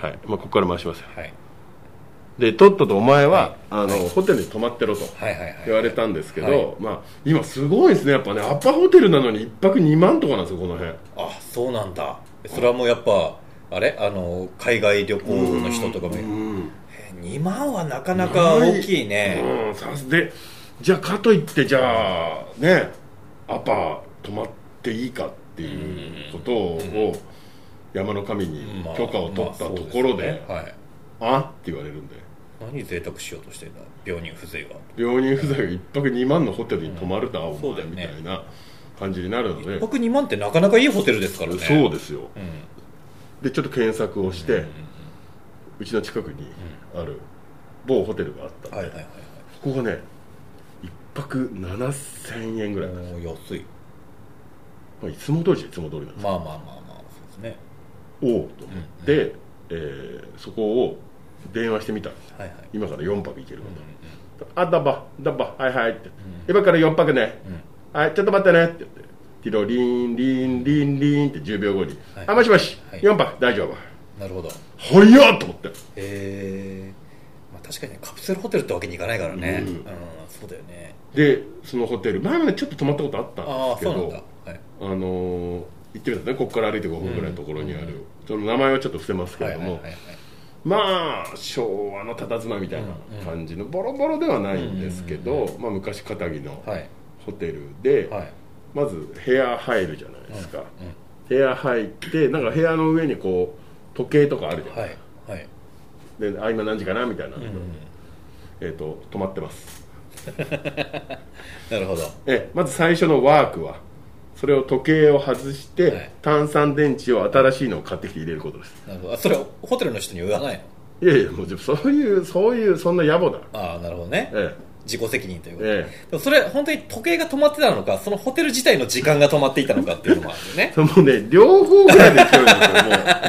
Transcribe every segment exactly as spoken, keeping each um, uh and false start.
はい、まあ、ここから回しますよ、 はい、 でとっととお前は、はい、あの、 はい、 ホテルに泊まってろと言われたんですけど、 はいはいはい、 まあ、今すごいですね、やっぱね、アパホテルなのにいっぱくにまんとかなんですよ、この辺。 あ、そうなんだ。それはもうやっぱあれ、あの海外旅行の人とかも、にまんはなかなか大きいね。 うん、さでじゃあかといってじゃあねアパ泊まっていいかっていうことを山の神に許可を取ったところで、 まあまあね、 はい、あって言われるんで、 何贅沢しようとしてんだ、病人風情が病人風情がいっぱくにまんのホテルに泊まるだ、うん、お前みたいな感じになるので、いっぱくにまんってなかなかいいホテルですからね。 そうですよ、うん、でちょっと検索をして、うんうんうん、うちの近くにある某ホテルがあったんで、はいはいはいはい、ここがねいっぱくななせんえんぐらいなんですよ。 安い、 まあ、いつも通りじゃいつも通りなんですよ。 まあまあまあまあそうですね。 おおと思って、うんうん、えー、そこを電話してみたんです、はいはい、今からよんぱく行けるのと、うんうん、あダバダバはいはいって、うん、今からよんぱくね、うん、はいちょっと待ってねって言ってティロリンリンリンリンってじゅうびょうごに、はい、あもしもし、はい、よんぱく大丈夫。 なるほど、 早っと思って、へえ、まあ、確かにカプセルホテルってわけにいかないからね、うんうん、そうだよね。 でそのホテル前までちょっと泊まったことあったんですけど、あ、そうなんだ、はい、あのー、行ってみたんですね、ここから歩いてごふんぐらいのところにある、うんうんうん、その名前はちょっと伏せますけれども、はいはいはいはい、まあ昭和の佇まいみたいな感じの、うんうん、ボロボロではないんですけど、うんうんうん、まあ、昔かたぎのホテルで、はい、まず部屋入るじゃないですか、うんうん、部屋入ってなんか部屋の上にこう時計とかあるじゃないですか、はいはい、であ今何時かなみたいな、うんうん、えーと止まってますなるほど。 えまず最初のワークはそれを時計を外して、はい、炭酸電池を新しいのを買ってきて入れることです。 なるほど。それはホテルの人に言わないの？いやいやもうそういうそういうそんな野暮だ。 ああなるほどね、ええ、自己責任ということで、 ええ、 でもそれ本当に時計が止まってたのかそのホテル自体の時間が止まっていたのかっていうのもあるよねもうね両方ぐらいできるんですよも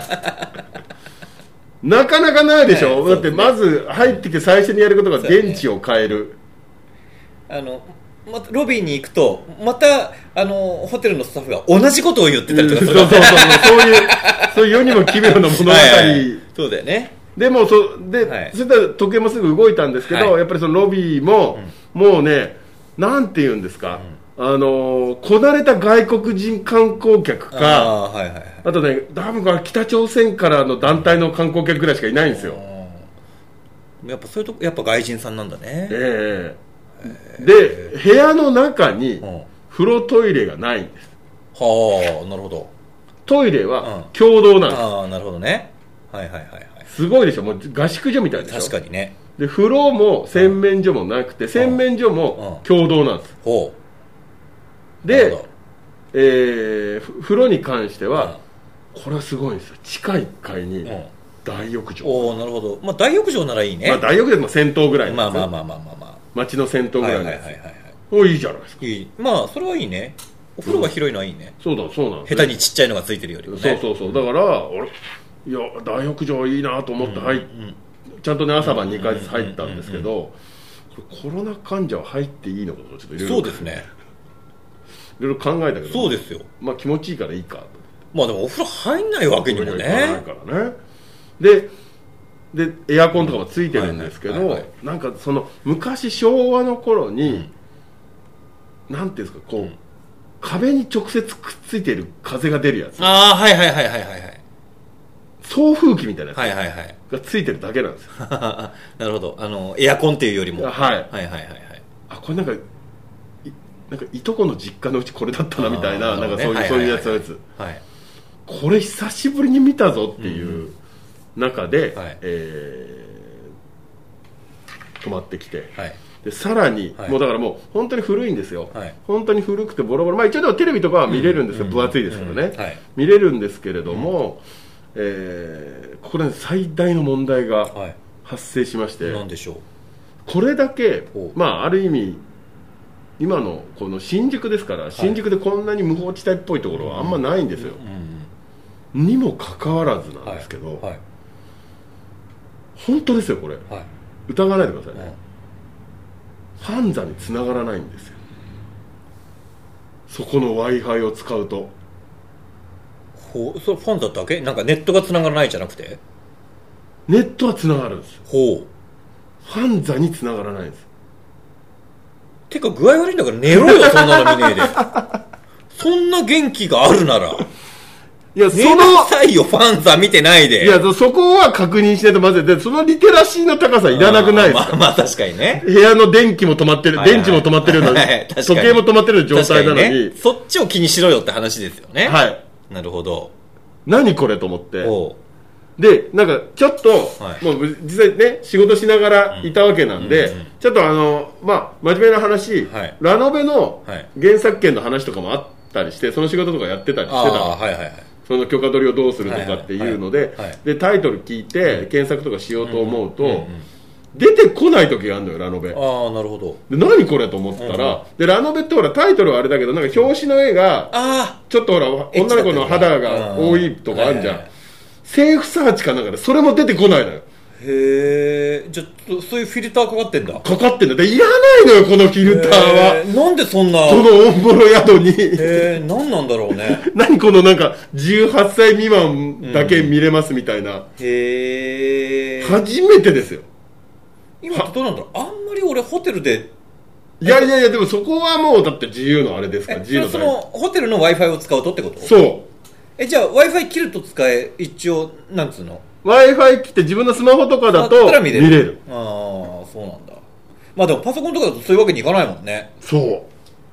うなかなかないでしょ、はい、だってまず入ってきて最初にやることが電池を変える、 あのま、ロビーに行くとまたあのホテルのスタッフが同じことを言ってたりとかする、うん、そうそうそうそういうそういう世にも奇妙な物語はい、はい、 そうだよね。 でもそで、はい、そしたら時計もすぐ動いたんですけど、はい、やっぱりそのロビーも、うん、もうねなんて言うんですか、うん、あのこなれた外国人観光客か あ,、はいはいはい、あとね多分北朝鮮からの団体の観光客ぐらいしかいないんですよ。 やっぱそういうとこやっぱ外人さんなんだね。ええーで部屋の中に風呂トイレがないんです。 はあなるほど。 トイレは共同なんです、うん、 ああなるほどね。はいはいはいはい。 すごいでしょ、もう合宿所みたいでしょ。 確かにね。で風呂も洗面所もなくて、うん、洗面所も共同なんです、うんうん、で、えー、風呂に関しては、うん、これはすごいんですよ。地下いっかいに大浴場、うん、 おおなるほど、まあ、大浴場ならいいね、 まあ、大浴場も銭湯ぐらいなんですよ。 まあまあまあまあまあまあ町の銭湯ぐらいなんですよ。はいはいはいはい、おいいじゃないですか。 いい、まあそれはいいね。お風呂が広いのはいいね、 うん、そうだそうなんです、ね、 下手にちっちゃいのがついてるよりもね。 そうそうそう、だから俺いや大浴場いいなと思って入っ、うんうん、ちゃんとね朝晩にかいずつ入ったんですけど、コロナ患者は入っていいのかとちょっといろいろ、そうですね、いろいろ考えたけど、 そうですよ、 まあ気持ちいいからいいかと。 まあでもお風呂入んないわけにもね、 ないからね。ででエアコンとかもついてるんですけど、はいはいはいはい、なんかその昔昭和の頃に、うん、なんていうんですかこう、うん、壁に直接くっついている風が出るやつ。 ああはいはいはいはいはいはい。 送風機みたいなやつ、 はいはいはい、 がついてるだけなんですよ。 なるほど、あのエアコンっていうよりも、 はい、はいはいはいはい。 あこれなんかなんかいとこの実家のうちこれだったなみたいな、なんかそういう、はいはいはいはい、そういうやつそういうやつ、はい、これ久しぶりに見たぞっていう中で、うんはい、えー、泊まってきて、はい、でさらに、はい、もうだからもう本当に古いんですよ、はい、本当に古くてボロボロ、まあ一応でもテレビとかは見れるんですよ、うん、分厚いですからね、うんはい、見れるんですけれども、うんえー、ここで最大の問題が発生しまして、はい、 何でしょう。 これだけ、まあある意味今のこの新宿ですから、はい、新宿でこんなに無法地帯っぽいところはあんまないんですよ、うんうん、にもかかわらずなんですけど、はいはい、本当ですよこれ、はい、疑わないでくださいね、ファンザに繋がらないんですよ、そこの Wi-Fi を使うと。 ほそれファンザだけなんかネットが繋がらないじゃなくて、 ネットはつながるんですよ。 ほう。 ファンザにつながらないんです。 てか具合悪いんだから寝ろよ、そんなの見ねえで。そんな元気があるなら。いや、その、寝なさいよ、ファンザ見てないで。 いや、そこは確認しないとまずい。で、そのリテラシーの高さいらなくないですか。 まあまあ確かにね。 部屋の電気も止まってる、電池も止まってるような、時計も止まってる状態なのに、 ね。そっちを気にしろよって話ですよね。 はい。 なるほど。 何これと思って。 おで、なんか、ちょっと、はい、もう実際ね、仕事しながらいたわけなんで、うんうんうん、ちょっとあの、まあ、真面目な話、はい、ラノベの原作権の話とかもあったりして、その仕事とかやってたりしてたの。はいはいはい。その許可取りをどうするとかっていうので、で、タイトル聞いて、検索とかしようと思うと、うんうんうん、出てこない時があるのよ、ラノベ。 ああ、なるほど。 で、何これと思ったら、うんうん、で、ラノベってほら、タイトルはあれだけど、なんか表紙の絵が、ちょっとほら、女の子の肌が多いとかあるじゃん。セーフサーチかなんかで、それも出てこないのよ。 へえ、じゃあ、そういうフィルターかかってんだ。 かかってんだ。で、いらないのよ、このフィルターは。 なんでそんな。 そのオンボロ宿に。 へえ、なんなんだろうね。 何このなんか、じゅうはっさい未満だけ見れますみたいな。うん、 へえ。 初めてですよ。 今ってどうなんだろう。あんまり俺ホテルで。 いやいやいや、でもそこはもうだって自由のあれですから、自由のそのホテルの Wi-Fi を使うとってこと？ そう。え、 じゃあ Wi-Fi 切ると使え、一応、なんつうの？ Wi-Fi 切って自分のスマホとかだと見れる。見れる。 ああ、そうなんだ。まあでもパソコンとかだとそういうわけにいかないもんね。 そう。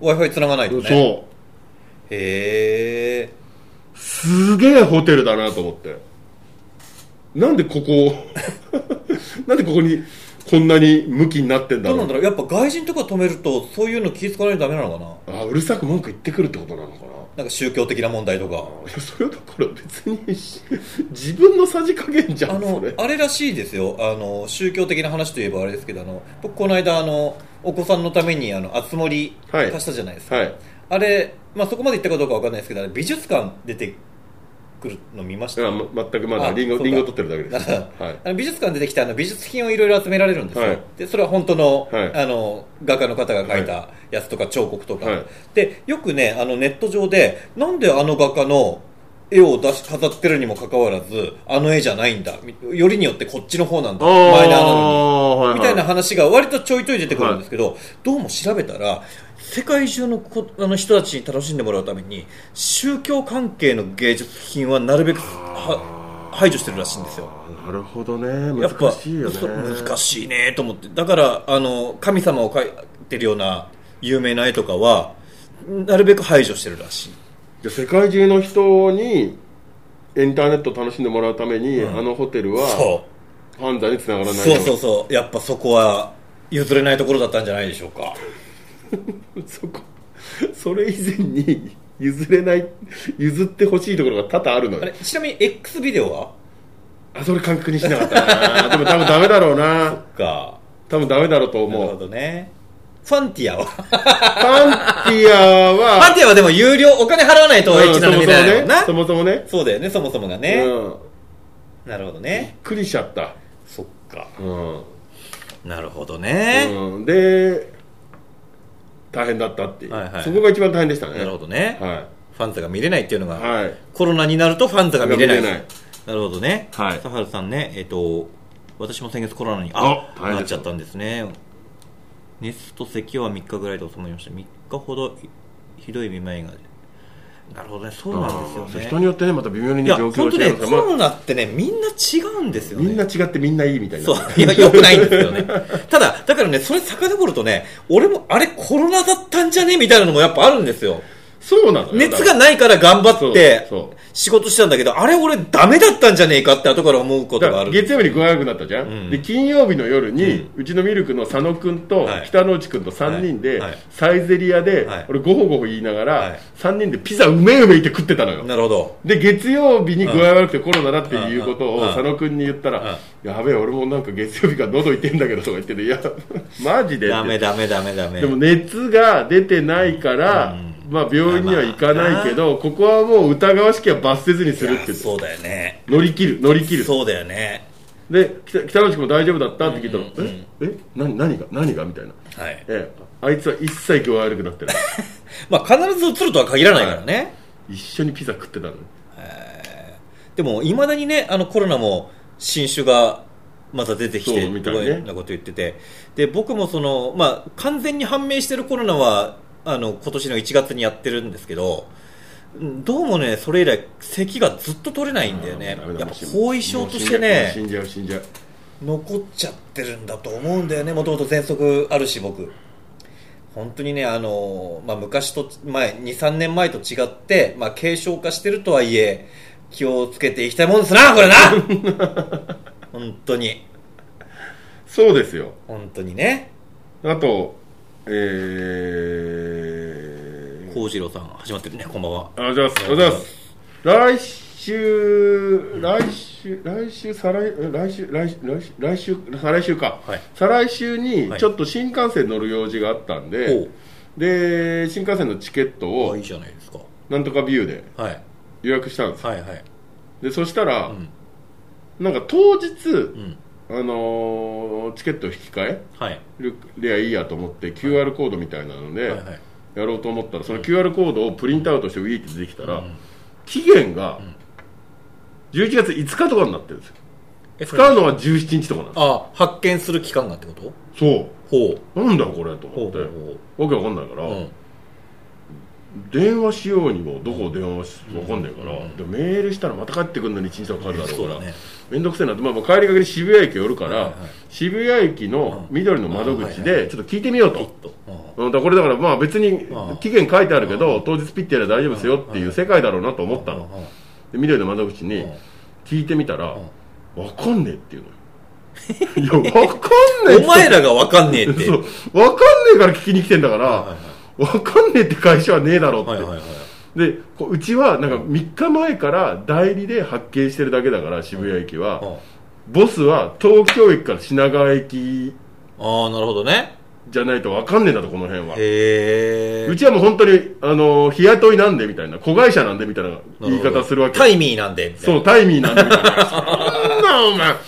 Wi-Fi 繋がないとね。 そう。へえ。 すげえホテルだなと思って。なんでここなんでここにこんなに向きになってんだろう。 どうなんだろう。やっぱ外人とか止めるとそういうの気遣わないとダメなのかな。 あ、うるさく文句言ってくるってことなのかな。 なんか宗教的な問題とか。 いや、それはだから別に自分のさじ加減じゃん。 あのそれあれらしいですよ。あの宗教的な話といえばあれですけど、あの僕この間あのお子さんのためにあのあつ森貸したじゃないですか、はいはい、あれ、まあ、そこまで行ったかどうかわかんないですけど、美術館出てくるの見ました？ あ、全くまだリンゴ、リンゴ取ってるだけです、 はい、あの美術館出てきてあの美術品をいろいろ集められるんですよ、はい、でそれは本当の、はい、あの画家の方が描いたやつとか彫刻とか、はい、でよくねあのネット上でなんであの画家の絵を出し飾ってるにもかかわらずあの絵じゃないんだ、よりによってこっちの方なんだ、マイナーなのに、はいはい、みたいな話が割とちょいちょい出てくるんですけど、はい、どうも調べたら世界中 の, こあの人たちに楽しんでもらうために宗教関係の芸術品はなるべくは排除してるらしいんですよ。 なるほどね、難しいよね。 難しいねと思って、だからあの神様を描いてるような有名な絵とかはなるべく排除してるらしい。 じゃ世界中の人にインターネットを楽しんでもらうために、うん、あのホテルはファンザにつながらない。 そうそうそう、やっぱそこは譲れないところだったんじゃないでしょうかそこそれ以前に譲れない譲ってほしいところが多々あるのよ。 あれちなみに X ビデオはあ、それ確認しなかったなでも多分ダメだろうな。 そっか、 多分ダメだろうと思う。 なるほどね。ファンティアはファンティアはファンティアはでも有料、お金払わないとエッチなの見れないもんな。 そもそもね。 そうだよね、そもそもがね、うん、なるほどね。 びっくりしちゃった。 そっか、 うん、 なるほどね、 うん、で大変だったっていう、はいはい、そこが一番大変でしたね。 なるほどね、 はい、 ファンザが見れないっていうのが、 はい、 コロナになるとファンザが見れない。 見れない。 なるほどね、 はい、 サハルさんね、えっと私も先月コロナにあなっちゃったんですね。熱と咳はみっかぐらいで収まりました。みっかほどひどいめまいが。なるほどね、そうなんですよね。 人によってね、また微妙に、ね、状況が違うから。 コロナってね、みんな違うんですよね。 みんな違ってみんないいみたいな。 そう、いや、よくないんですよね。ただ、だからね、それ遡るとね、俺もあれコロナだったんじゃねみたいなのもやっぱあるんですよ。 そうなのよ。 熱がないから頑張って仕事したんだけど、あれ俺ダメだったんじゃねえかって後から思うことがある。 月曜日に具合悪くなったじゃん、うん、で金曜日の夜に、うん、うちのミルクの佐野くんと北之内くんとさんにんで、はいはい、サイゼリヤで、はい、俺ゴホゴホ言いながら、はい、さんにんでピザうめいうめいって食ってたのよ。 なるほど。 で月曜日に具合悪くてコロナだっていうことを佐野くんに言ったら、やべえ俺もなんか月曜日から喉痛いんだけどとか言ってて、いやマジでダメダメダメダメ。 でも熱が出てないから、うんまあ、病院には行かないけど、ここはもう疑わしきは罰せずにするって。 そうだよね。 乗り切る乗り切る。 そうだよね。 で北北之君も大丈夫だったって聞いたら、うんうんうん、ええ何何が何がみたいな、 はいえあいつは一切具合悪くなってないまあ必ず移るとは限らないからね、はい、 一緒にピザ食ってたの。 へでもいまだにねあのコロナも新種がまた出てきてみたいなこと言ってて、で僕もその、まあ、完全に判明してるコロナはあの今年のいちがつにやってるんですけど、どうもねそれ以来咳がずっと取れないんだよね。やっぱ後遺症としてね死んじゃう死んじゃう残っちゃってるんだと思うんだよね。もともと喘息あるし僕本当にねあの、まあ、昔と前 にさんねんまえと違って、まあ、軽症化してるとはいえ気をつけていきたいもんですなこれな本当にそうですよ本当にね。 あとえー幸次郎さん始まってるね。こんばんは。 ありがとうございます。来週来週来週再来来週来週来週再来週か、はい、再来週にちょっと新幹線乗る用事があったんで、はい、で新幹線のチケットをいいじゃないですかなんとかビューで予約したんです、 はいはいはい、 でそしたら、うん、なんか当日、うんあのー、チケット引き換えりゃいいやと思って キューアール コードみたいなのでやろうと思ったら、その キューアール コードをプリントアウトしてウィーって出てきたら、うん、期限がじゅういちがついつかとかになってるんですよ。使うのはじゅうしちにちとかなんです。 ああ発見する期間がってこと？ そうほうなんだこれと思ってほうほうほうわけわかんないから、うん、電話しようにもどこを電話しわかんないから、うん、でメールしたらまた帰ってくるのにいちにちはかかるだろうから、ね、めんどくせえなって、まあ、もう帰りがけで渋谷駅寄るから、はいはい、渋谷駅の緑の窓口でちょっと聞いてみようと、うん、だこれだからまあ別に期限書いてあるけど当日ピッてやれば大丈夫ですよっていう世界だろうなと思ったの。で緑の窓口に聞いてみたらわかんねえっていうのよ。いやわかんねえお前らがわかんねえってそうわかんねえから聞きに来てんだから、はいはいはい、わかんねえって会社はねえだろうって、はいはいはい、でうちはなんかみっかまえから代理で発見してるだけだから渋谷駅は、うんうん、ボスは東京駅から品川駅ああなるほどねじゃないと分かんねえんだとこの辺は。 へえ。 うちはもう本当にあの日雇いなんでみたいな子会社なんでみたいな言い方するわけ。 タイミーなんでみたいな。 そうタイミーなんでみたいな。そんなお前、はい、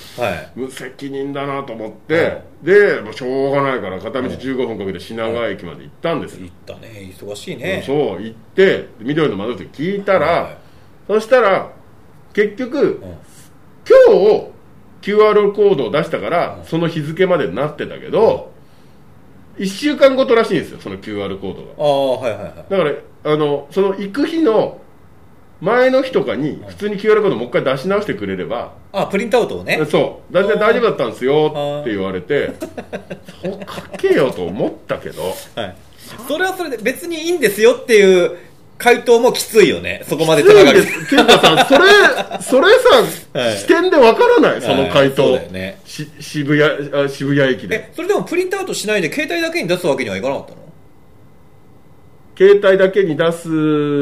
無責任だなと思って、はい、でもうしょうがないから片道じゅうごふんかけて品川駅まで行ったんですよ。 行ったね忙しいね。 そう行って緑の窓口聞いたら、はい、そしたら結局、うん、今日 キューアール コードを出したから、うん、その日付までになってたけど。うんいっしゅうかんごとらしいんですよその キューアール コードが。 ああはいはいはい。 だからあのその行く日の前の日とかに普通に キューアール コードもう一回出し直してくれれば、 あプリントアウトをねそう大体大丈夫だったんですよって言われてそう書けよと思ったけど、 はい、それはそれで別にいいんですよっていう回答もきついよね。そこまで高くケンタさんそれそれさ、はい、視点でわからないその回答、はい、そうだよね、し渋谷あ渋谷駅で。 えそれでもプリントアウトしないで携帯だけに出すわけにはいかなかったの？ 携帯だけに出す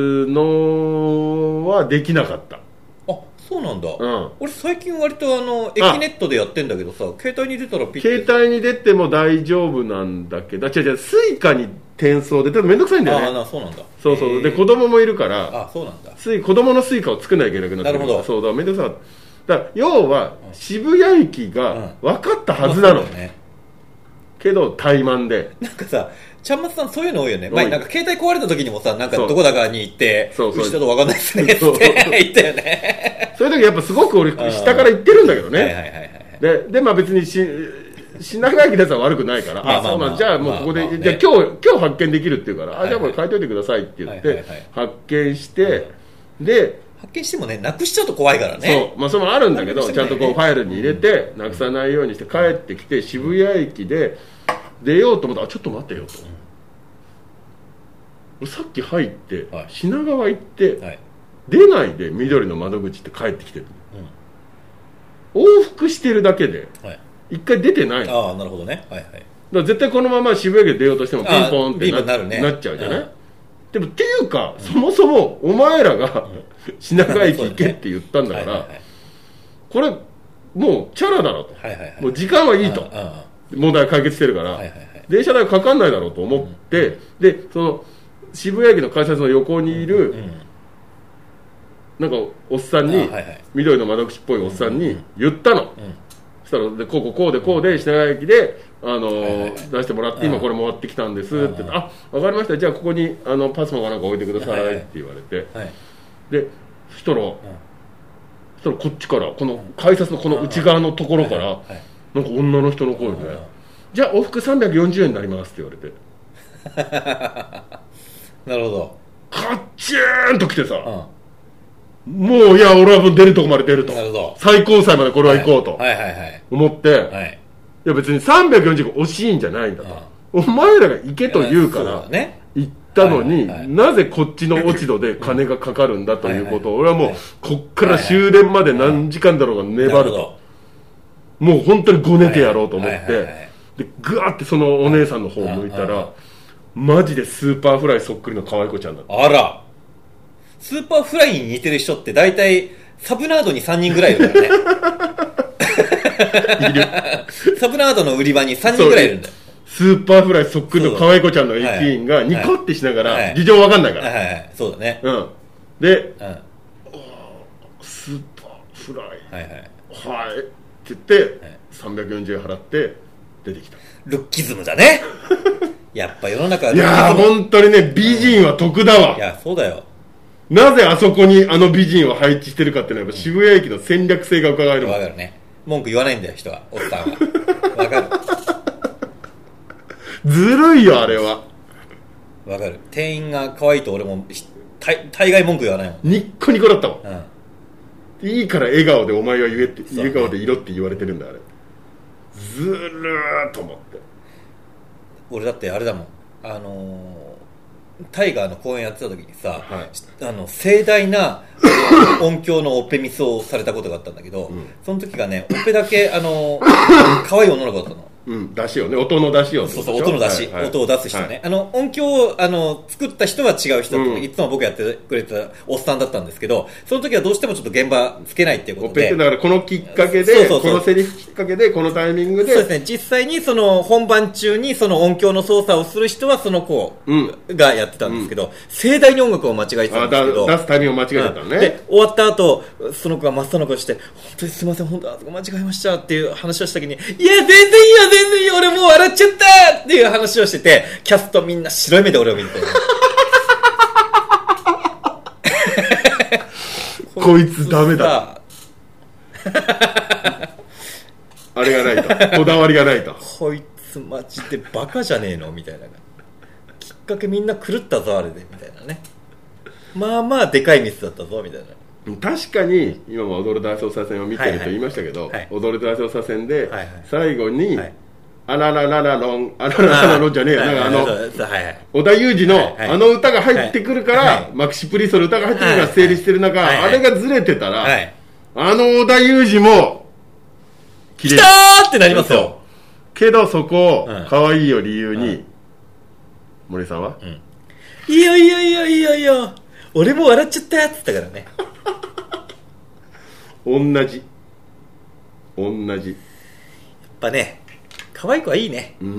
のはできなかった。 あそうなんだ、 うん、 俺最近割とあの駅ネットでやってんだけどさ携帯に出たらピッて携帯に出ても大丈夫なんだけど違う違うスイカに転送で多分めんどくさいんだよね。 ああそうなんだ。 そうそうで子供もいるからあそうなんだスイ子供のスイカを作んなきゃいけなくなってる。 なるほど。 そうだめんどくさかった。だから要は渋谷駅が分かったはずなの、うんまあね、けど怠慢でなんかさちゃんまつさんそういうの多いよね。前なんか携帯壊れた時にもさなんかどこだかに行ってそうそううちだと分かんないですねって言ったよね。 そういう時やっぱすごく俺下から行ってるんだけどね。はいはいはいはい、ででまあ別にし品川駅のやつは悪くないから、まあまあまあ、あそうじゃあもうここで、まあまあね、じゃあ今日今日発見できるっていうから、はいはい、あじゃあこれ書いといてくださいって言って、はいはいはい、発見して、はい、で発見してもねなくしちゃうと怖いからね。 そうまあそれもあるんだけど、ね、ちゃんとこうファイルに入れて、うん、なくさないようにして帰ってきて渋谷駅で出ようと思ったらちょっと待ってよと、うん、さっき入って、はい、品川行って、はい、出ないで緑の窓口って帰ってきてる、うん、往復してるだけで、はい一回出てない。 ああなるほどね、はいはい、だから絶対このまま渋谷駅で出ようとしてもピンポンって な, な, る、ね、 なっちゃうじゃない、うん、でもっていうか、うん、そもそもお前らが、うん、品川駅行けって言ったんだから、はいはいはい、これもうチャラだろと、はいはいはい、もう時間はいいと問題解決してるから、はいはいはい、電車代かかんないだろうと思って、うん、でその渋谷駅の改札の横にいる、うんうん、なんかおっさんに、はいはい、緑の窓口っぽいおっさんに言ったの、うんうんでこうこうこうでこうで品川駅で、あのーはいはい、出してもらって今これ回ってきたんですって言って、あ分かりましたじゃあここにあのパスモかなんか置いてくださいって言われて、はいはい、でそしたら、うん、 そしたらこっちからこの改札のこの内側のところから、はいはい、なんか女の人の声で、ね、じゃあ往復さんびゃくよんじゅうえんになりますって言われてなるほど。 カッチーンと来てさ、うん、もういや俺はもう出るとこまで出ると、 なるほど、 最高裁までこれは行こうと思って、はいはいはいはい、いや別にさんびゃくよんじゅうえんが惜しいんじゃないんだと、うん、お前らが行けと言うから行ったのに、はいはいはい、なぜこっちの落ち度で金がかかるんだということを俺はもうこっから終電まで何時間だろうが粘ると、もう本当にごねてやろうと思って、はいはいはいはい、でグワーってそのお姉さんの方を向いたらマジでスーパーフライそっくりの可愛い子ちゃんだった。 あら、スーパーフライに似てる人って大体サブナードにさんにんぐらいいるからねいるサブナードの売り場にさんにんぐらいいるんだよ。 スーパーフライそっくりの可愛い子ちゃんの駅員がニコってしながら、はいはい、事情わかんないから、 はいはいはい、そうだね、 うん、で、うん、スーパーフライはいはい、はいって言って、はい、さんびゃくよんじゅうえん払って出てきた。 ルッキズムだねやっぱ世の中はルッキズム。 いやー本当にね、美人は得だわ、 うん、いやそうだよ。 なぜあそこにあの美人を配置してるかっていうのはやっぱ渋谷駅の戦略性が伺える。 わかるね。文句言わないんだよ人は、おっさんはわかるずるいよあれは。 わかる。店員が可愛いと俺も大, 大概文句言わないもん。 ニッコニコだったもん、うん、いいから笑顔でお前は言えって、ね、笑顔でいろって言われてるんだあれ。ずるーと思って。 俺だってあれだもん、あのー、タイガーの公演やってた時にさ、はい、あの盛大な音響のオペミスをされたことがあったんだけど、うん、その時がねオペだけあの可愛い女の子だったの。 うん、出しをね、音の出しを。 そうそう、音の出し、はいはい、音を出す人ね、はい、あの音響をあの作った人は違う人、うん、いつも僕やってくれたおっさんだったんですけど、その時はどうしてもちょっと現場つけないっていうことで、 だからこのきっかけで、そうそうそう、このセリフきっかけでこのタイミングで、 そうですね、実際にその本番中にその音響の操作をする人はその子がやってたんですけど、うん、盛大に音楽を間違えてたんですけど、 出すタイミングを間違えてたのね、 うん、で終わった後その子が真っ青な顔して本当にすいません、本当あそこ間違えましたっていう話をした時に、いや全然いいよ全然いいよ俺もう笑っちゃったっていう話をしてて、キャストみんな白い目で俺を見てこいつダメだあれがないと、こだわりがないとこいつマジでバカじゃねえのみたいな、きっかけみんな狂ったぞあれでみたいなね、まあまあでかいミスだったぞみたいな。 確かに今も踊る大捜査線を見てると言いましたけど、はいはい、踊る大捜査線で最後に、はいはい、あららららろんあららららろんじゃねえよ、なんかあの織田裕二のあの歌が入ってくるからマキシプリストの歌が入ってくるから成立してる中、あれがずれてたらあの織田裕二もきたーってなりますよ。 けどそこを可愛いを理由に森さんは、 いいよいいよいいよいいよいいよ俺も笑っちゃったって言ったからね同じ同じ。やっぱね可愛い子はいいね。 うん、うん、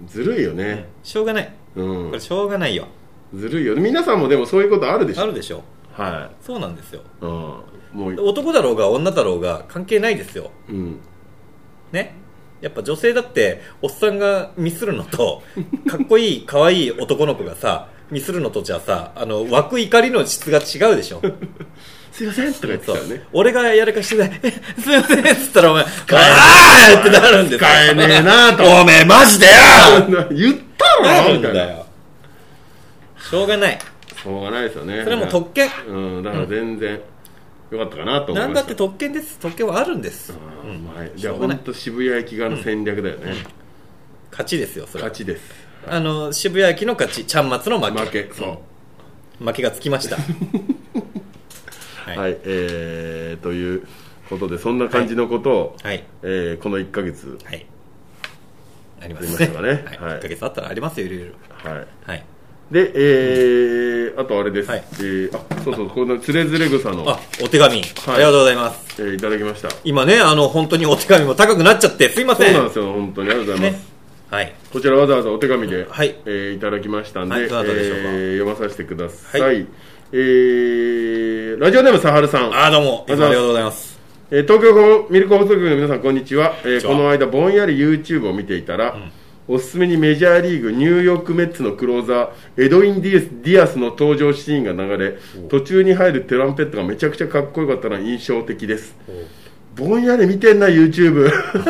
ずるいよね、うん、 しょうがない、うん、これしょうがないよ。 ずるいよ。皆さんもでもそういうことあるでしょ。 あるでしょ。 はい、 そうなんですよ、 うん、 もう男だろうが女だろうが関係ないですよ、 うん、 ね。やっぱ女性だっておっさんがミスるのとかっこいい可愛い男の子がさミスるのとじゃさ、あの湧く怒りの質が違うでしょすいませんとか言ってたよね。 俺がやらかしてないすいませんっつったらお前使えーってなるんですよ。 使えねえなとおめえマジでよ言ったろみたいな。 しょうがない。 しょうがないですよね。 それも特権。 うん、だから全然、うん、よかったかなと思いました。 なんだって特権です。特権はあるんです。 うん、まあ、じゃあ本当渋谷駅側の戦略だよね、うんうん、 勝ちですよそれ。 勝ちです。 あの渋谷駅の勝ち、ちゃんまつの負け。 負け、そう、 うん、負けがつきましたはい、はい、えー、ということでそんな感じのことを、はい、えー、このいっかげつ、はい、 ありますね。 ね、はい、はい、いっかげつあったらありますよいろいろ。はい、はい、 で、えーうん、あとあれです、はい、えー、あそうそうこのつれづれ草のあお手紙、はい、ありがとうございます、 えー、いただきました。 今ねあの本当にお手紙も高くなっちゃってすいません。 そうなんですよ本当にありがとうございます、ね、はい、こちらわざわざお手紙で、はい、えー、いただきましたんで、はい、えー、読まさせてください、はい、えー、ラジオネームさはるさん、 あどうもありがとうございます。 えー、東京ミルク放送局の皆さんこんにちは、えー、この間ぼんやり YouTube を見ていたら、うん、 おすすめにメジャーリーグニューヨークメッツのクローザーエドウィン・ディアス、ディアスの登場シーンが流れ、途中に入るトランペットがめちゃくちゃかっこよかったのが印象的です。ぼんやり見てんな YouTube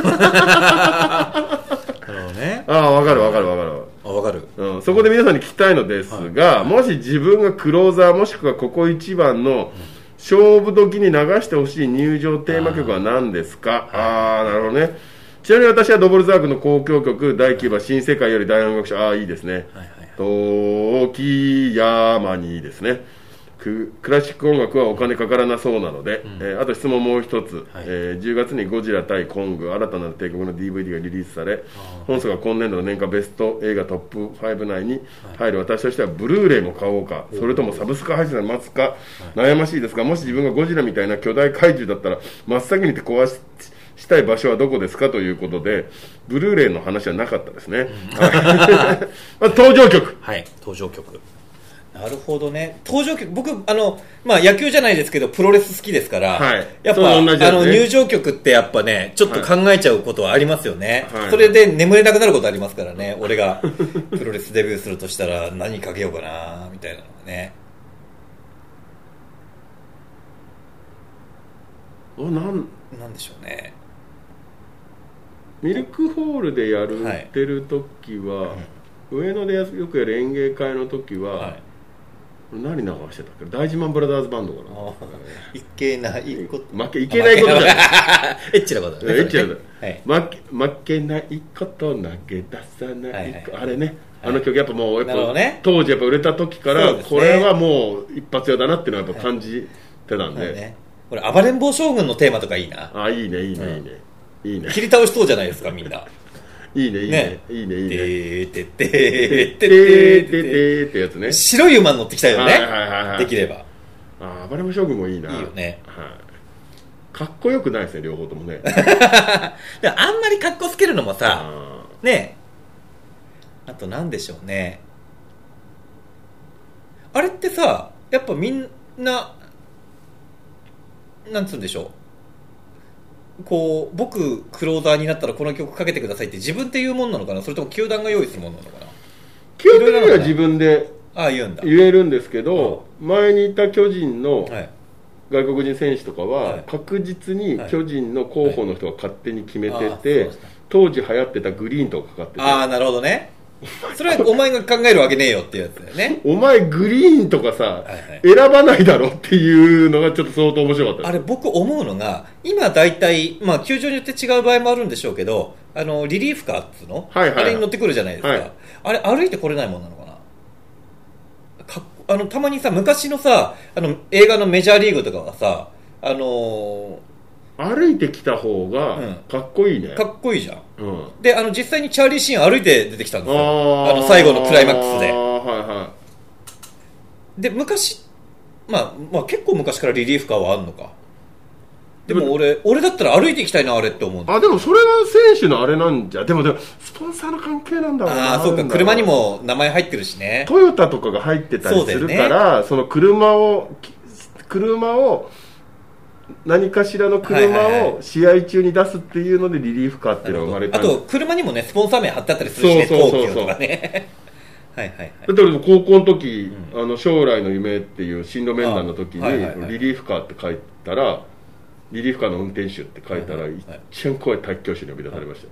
ね、 ああ、わかるわかるわかるあ、わかる、 うん、そこで皆さんに聞きたいのですが、はい、もし自分がクローザーもしくはここ一番の勝負時に流してほしい入場テーマ曲は何ですか？ああ、なるほどね。ちなみに私はドボルザークの交響曲だいきゅうば新世界より大音楽賞、ああいいですね、はいはいはい、時山にいいですね。ク, クラシック音楽はお金かからなそうなので、うん、えー、あと質問もう一つ、はい、えー、じゅうがつにゴジラ対コング新たなる帝国の ディーブイディー がリリースされ、本作が今年度の年間ベスト映画トップご内に入る私としてはブルーレイも買おうか、それともサブスク配信を待つか悩ましいですが、もし自分がゴジラみたいな巨大怪獣だったら真っ先に壊ししたい場所はどこですかということで、ブルーレイの話はなかったですね、うん、ま登場曲、 はい、登場曲、なるほどね。登場曲、僕あの、まあ、野球じゃないですけどプロレス好きですから、はい、やっぱ、ね、あの入場曲ってやっぱねちょっと考えちゃうことはありますよね、はい、それで眠れなくなることありますからね、俺がプロレスデビューするとしたら何かけようかなみたいなのがね。 おなんなんでしょうね。 ミルクホールでやる、はい、ってる時は、うん、上野でよくやる演芸会の時は、はい、何流してたっけ、大事マンブラザーズバンドかな。 いけないこと負けいけないことじゃないエッチなことだね。 エッチなこと、はい、負け負けないこと投げ出さない、はいはい、あれね、あの曲やっぱもうやっぱ、ね、当時やっぱ売れた時から、ね、これはもう一発屋だなっていうのはやっぱ感じてたんで、はいはいね、 これ暴れん坊将軍のテーマとかいいな。 あ、いいねいいね、うん、いいねいいね、 切り倒しそうじゃないですかみんな。 いいねいいねいいねいいね。 てーてーてーてーてーってやつね。 白い馬乗ってきたよね。できれば。 あ、暴れん坊将軍もいいな。 いいよね。 はい。かっこよくないですね両方ともね。 あんまりかっこつけるのもさ、ね。あとなんでしょうね。あれってさ、やっぱみんななんつうんでしょう。こう僕クローザーになったらこの曲かけてくださいって自分って言うもんなのかな、それとも球団が用意するもんなのかな。 基本的には自分で言うんだ言えるんですけど、前にいた巨人の外国人選手とかは確実に巨人の候補の人が勝手に決めてて、当時流行ってたグリーンとかかかってて、 ああなるほどね、それはお前が考えるわけねえよっていうやつだよね。 お前グリーンとかさ、はいはい、選ばないだろっていうのがちょっと相当面白かったです。 あれ僕思うのが今大体、まあ、球場によって違う場合もあるんでしょうけど、あのリリーフカーっつうの、はいはいはい、あれに乗ってくるじゃないですか、はい、あれ歩いてこれないもんなのかな。かあのたまにさ昔のさあの映画のメジャーリーグとかはさ、あのー歩いてきた方がかっこいいね、 うん、かっこいいじゃん、 うん、 であの実際にチャーリー・シーン歩いて出てきたんですよ、あの最後のクライマックスで、 はいはい、 で昔、まあ、まあ結構昔からリリーフカーはあるのか。でも俺俺だったら歩いていきたいなあれって思う。 あでもそれは選手のあれなんじゃ、でもでもスポンサーの関係なんだろうな。 あそうか、車にも名前入ってるしね、 トヨタとかが入ってたりするから、 そ,、ね、その車を車を何かしらの車を試合中に出すっていうのでリリーフカーっていうのが生まれた。 あと車にもねスポンサー名貼ってあったりするしね、東急とかねはいはいはい。 だって俺高校の時、うん、あの将来の夢っていう進路面談の時に、はいはいはい、リリーフカーって書いたらリリーフカーの運転手って書いたら、はいはいはい、一番怖い体育教師に呼び出されました、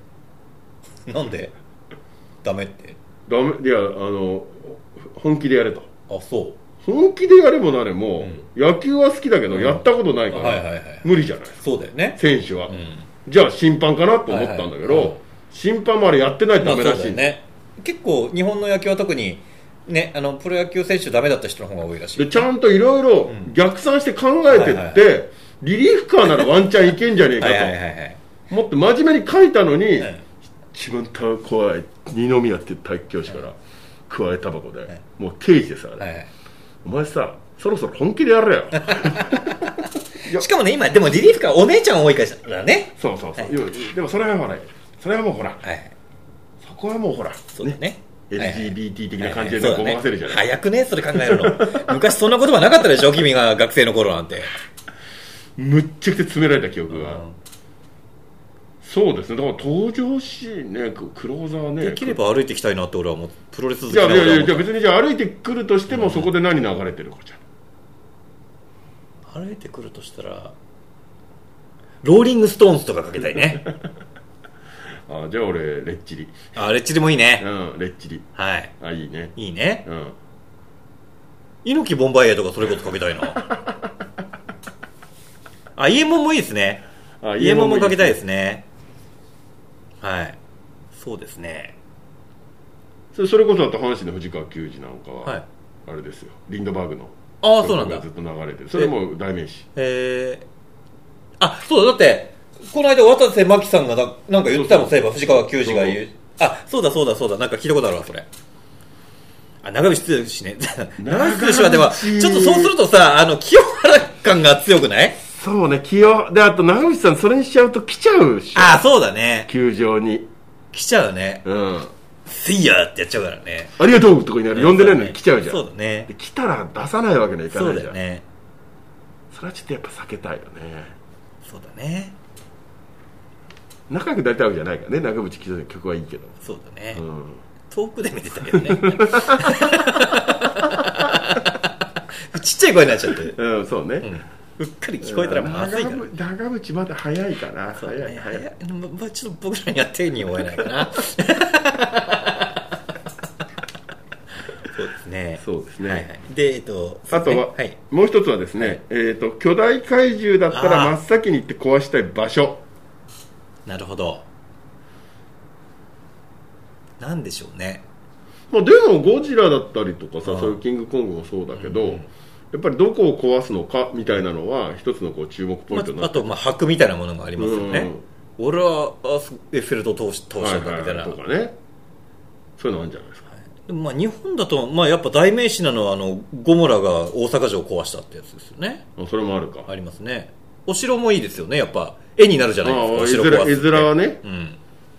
はい、なんでダメってダメいやあの本気でやれと。 あそう本気でやれもなれも、うん、野球は好きだけど、うん、やったことないから、はいはいはい、無理じゃない。 そうだよね選手は、うん、じゃあ審判かなと思ったんだけど、はいはいはい、審判もあれやってないとダメらしい、まあ、そうだよね。 結構日本の野球は特にね、あのプロ野球選手ダメだった人の方が多いらしい。 でちゃんといろいろ逆算して考えてって、うんはいはいはい、リリーフカーならワンチャンいけんじゃねえかとはいはいはい、はい、もっと真面目に書いたのに、はい、一番怖い二宮っていう体育教師から、はい、加えタバコで、はい、もう定時でさ、はいはい、お前さそろそろ本気でやれよしかもね今でもリリーフカーお姉ちゃん多いからね。 そうそうそう、はい、でもそれはほらそれはもうほら、はい、そこはもうほらそうだね、ねエルジービーティー 的な感じでごまかせるじゃない、 はいはいはいね、早くねそれ考えるの昔そんな言葉なかったでしょ君が学生の頃なんて。 むっちゃくちゃ詰められた記憶が、 そうですね、だから登場しね、クローザーね、 できれば歩いていきたいなって俺はもうプロレス好きなの俺は思った。 いやいやいや、別にじゃあ歩いてくるとしても、うん、そこで何流れてるかじゃん。歩いてくるとしたらローリングストーンズとかかけたいね。 あ、じゃあ俺レッチリ。 あ、レッチリもいいね。 うん、レッチリ。 はい。 あ、いいね。 いいね。 うん。 猪木ボンバイエとかそれこそかけたいな。あ、イエモンもいいですね。あ、イエモンもかけたいですね。はい。そうですね。 それ、それこそだと阪神の藤川球児なんかは、 はい、 あれですよ、リンドバーグの。 ああ、そうなんだ。 ずっと流れてる。それも代名詞。 へえ。あ、そうだ、だってこの間渡瀬真希さんがななんか言ってたもん。そういえば藤川球児が言う。あ、そうだそうだそうだ、なんか聞いたことあるわそれ。あ、長渕剛ね。長渕剛はでもちょっとそうするとさ、あの清原感が強くない？ そうね、清で、あと長渕さんそれにしちゃうと来ちゃうし。 あ、そうだね。 球場に来ちゃうね。 うん。 せいやってやっちゃうからね。 ありがとうとか言いながら呼んでないのに来ちゃうじゃん。 そうだね。 で来たら出さないわけにはいかないじゃん。 そうだよね。 それはちょっとやっぱ避けたいよね。 そうだね。 仲良くなりたいわけじゃないからね、長渕剛の曲はいいけど。 そうだね、 うん、 遠くで見てたけどね。ちっちゃい声になっちゃって、 うん、そうね、 うん、うっかり聞こえたらまずいから。 長渕まだ早いかな。 そう、ね、 早い早い、 まあ、ちょっと僕らには手に負えないかな。そうですね。 そうですね。 はいはい、で、えっと、 あとは、はい、もう一つはですね、はい、えーと、巨大怪獣だったら真っ先に行って壊したい場所。 なるほど。なんでしょうね。 まあ、でもゴジラだったりとかさ、そういうキングコングもそうだけど、うんうん、やっぱりどこを壊すのかみたいなのは一つのこう注目ポイントになって、 まあ、あとまあ箔みたいなものがありますよね、うん、俺はエッフェル塔通したんだみたいな、はいはい、 とかね、そういうのあるんじゃないですか。はい、 でもまあ日本だと、まあ、やっぱ代名詞なのはあのゴモラが大阪城を壊したってやつですよね。 あ、それもあるか。 ありますね。お城もいいですよね、やっぱ絵になるじゃないですか。お城壊す絵面はね、 うん、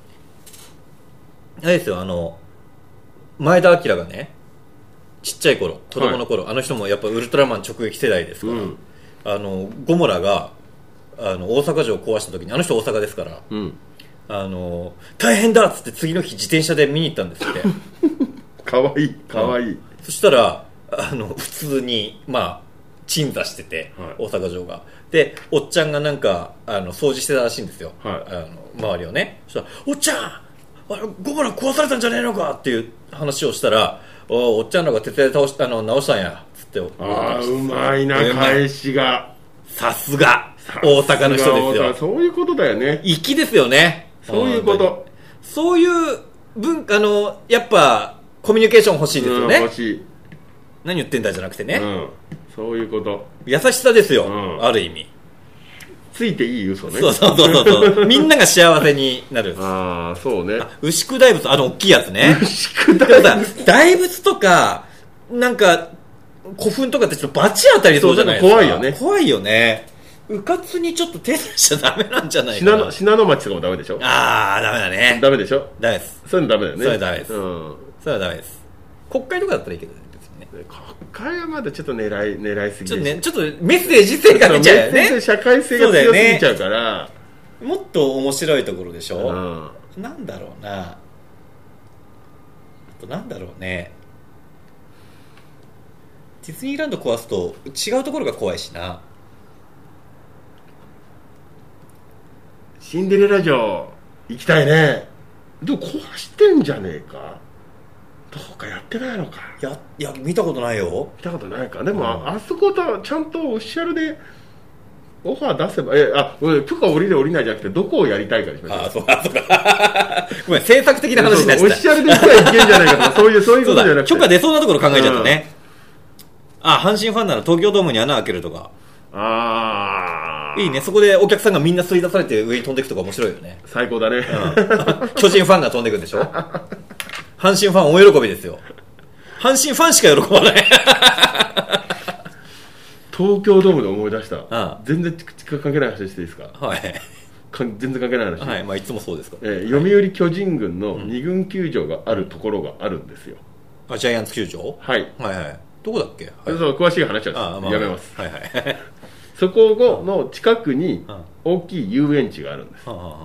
あれですよ、あの前田明がね、ちっちゃい頃、子供の頃、はい、あの人もやっぱウルトラマン直撃世代ですから、うん、あのゴモラがあの大阪城を壊した時に、あの人大阪ですから、 うん、 あの大変だっつって次の日自転車で見に行ったんですって。 かわいいかわいい、うん、 そしたらあの普通にまあ鎮座してて、はい、大阪城がで、おっちゃんがなんかあの掃除してたらしいんですよ、 はい、 あの周りをね。そしたらおっちゃん、あれゴモラ壊されたんじゃねえのかっていう話をしたら、 お, おっちゃんらが徹底で倒しあの直したんやつって。 ああ、うまいな返しが。 さすが大阪の人ですよ。 そういうことだよね。 粋ですよね。 そういうこと。 そういう文化のやっぱコミュニケーション欲しいですよね、 うん、欲しい。 何言ってんだじゃなくてね、 うん、そういうこと。 優しさですよ、うん、ある意味。 ついていい嘘ね。 そうそうそうそうみんなが幸せになる。 ああ、そうね。 牛久大仏、あの大きいやつね。 牛久大仏。 大仏とかなんか古墳とかってちょっとバチ当たりそうじゃないですか。 怖いよね。 怖いよね。うかつにちょっと手出しちゃダメなんじゃないかな。 信濃町とかもダメでしょ。 ああ、ダメだね。 ダメでしょ。 ダメです。 そういうのダメだよね。 それはダメです、 うん、 それはダメです。国会とかだったらいいけどね。 国会はまだちょっと狙い狙いすぎちょっとね、ちょっとメッセージ性が出ちゃうよね。 社会性が強すぎちゃうから、 ね、もっと面白いところでしょ、 うん、 なんだろうな、あとなんだろうね、ディズニーランド壊すと違うところが怖いしな。 シンデレラ城行きたいね。でも壊してんじゃねえか。どうかやってないのか。 やいや見たことないよ。 見たことないか。でも、うん、あ, あそことちゃんとオフィシャルでオファー出せば、えあ許可降りる降りないじゃなくてどこをやりたいかにしましょう。 あ、そうかそうか。ごめん、政策的な話になっちゃった。 オフィシャルで行ったらいけんじゃないかとかそういうそういうことじゃなくて、 許可出そうなところ考えちゃったね。うん、あ、阪神ファンなら東京ドームに穴開けるとか。 ああ、 いいね。そこでお客さんがみんな吸い出されて上に飛んでいくとか面白いよね。 最高だね。うん、 巨人ファンが飛んでいくんでしょ。阪神ファン大喜びですよ。阪神ファンしか喜ばない。 東京ドームで思い出した。 ああ、 全然関係ない話していいですか。 はい。 全然関係ない話。 はい、まあいつもそうですか。 えー、読売巨人軍のに軍球場があるところがあるんですよ。 うん、あ、ジャイアンツ球場。 はい。 はいはい。どこだっけ。はい、 そう詳しい話は、まあ、やめます。 はいはい。 そこの近くに大きい遊園地があるんです。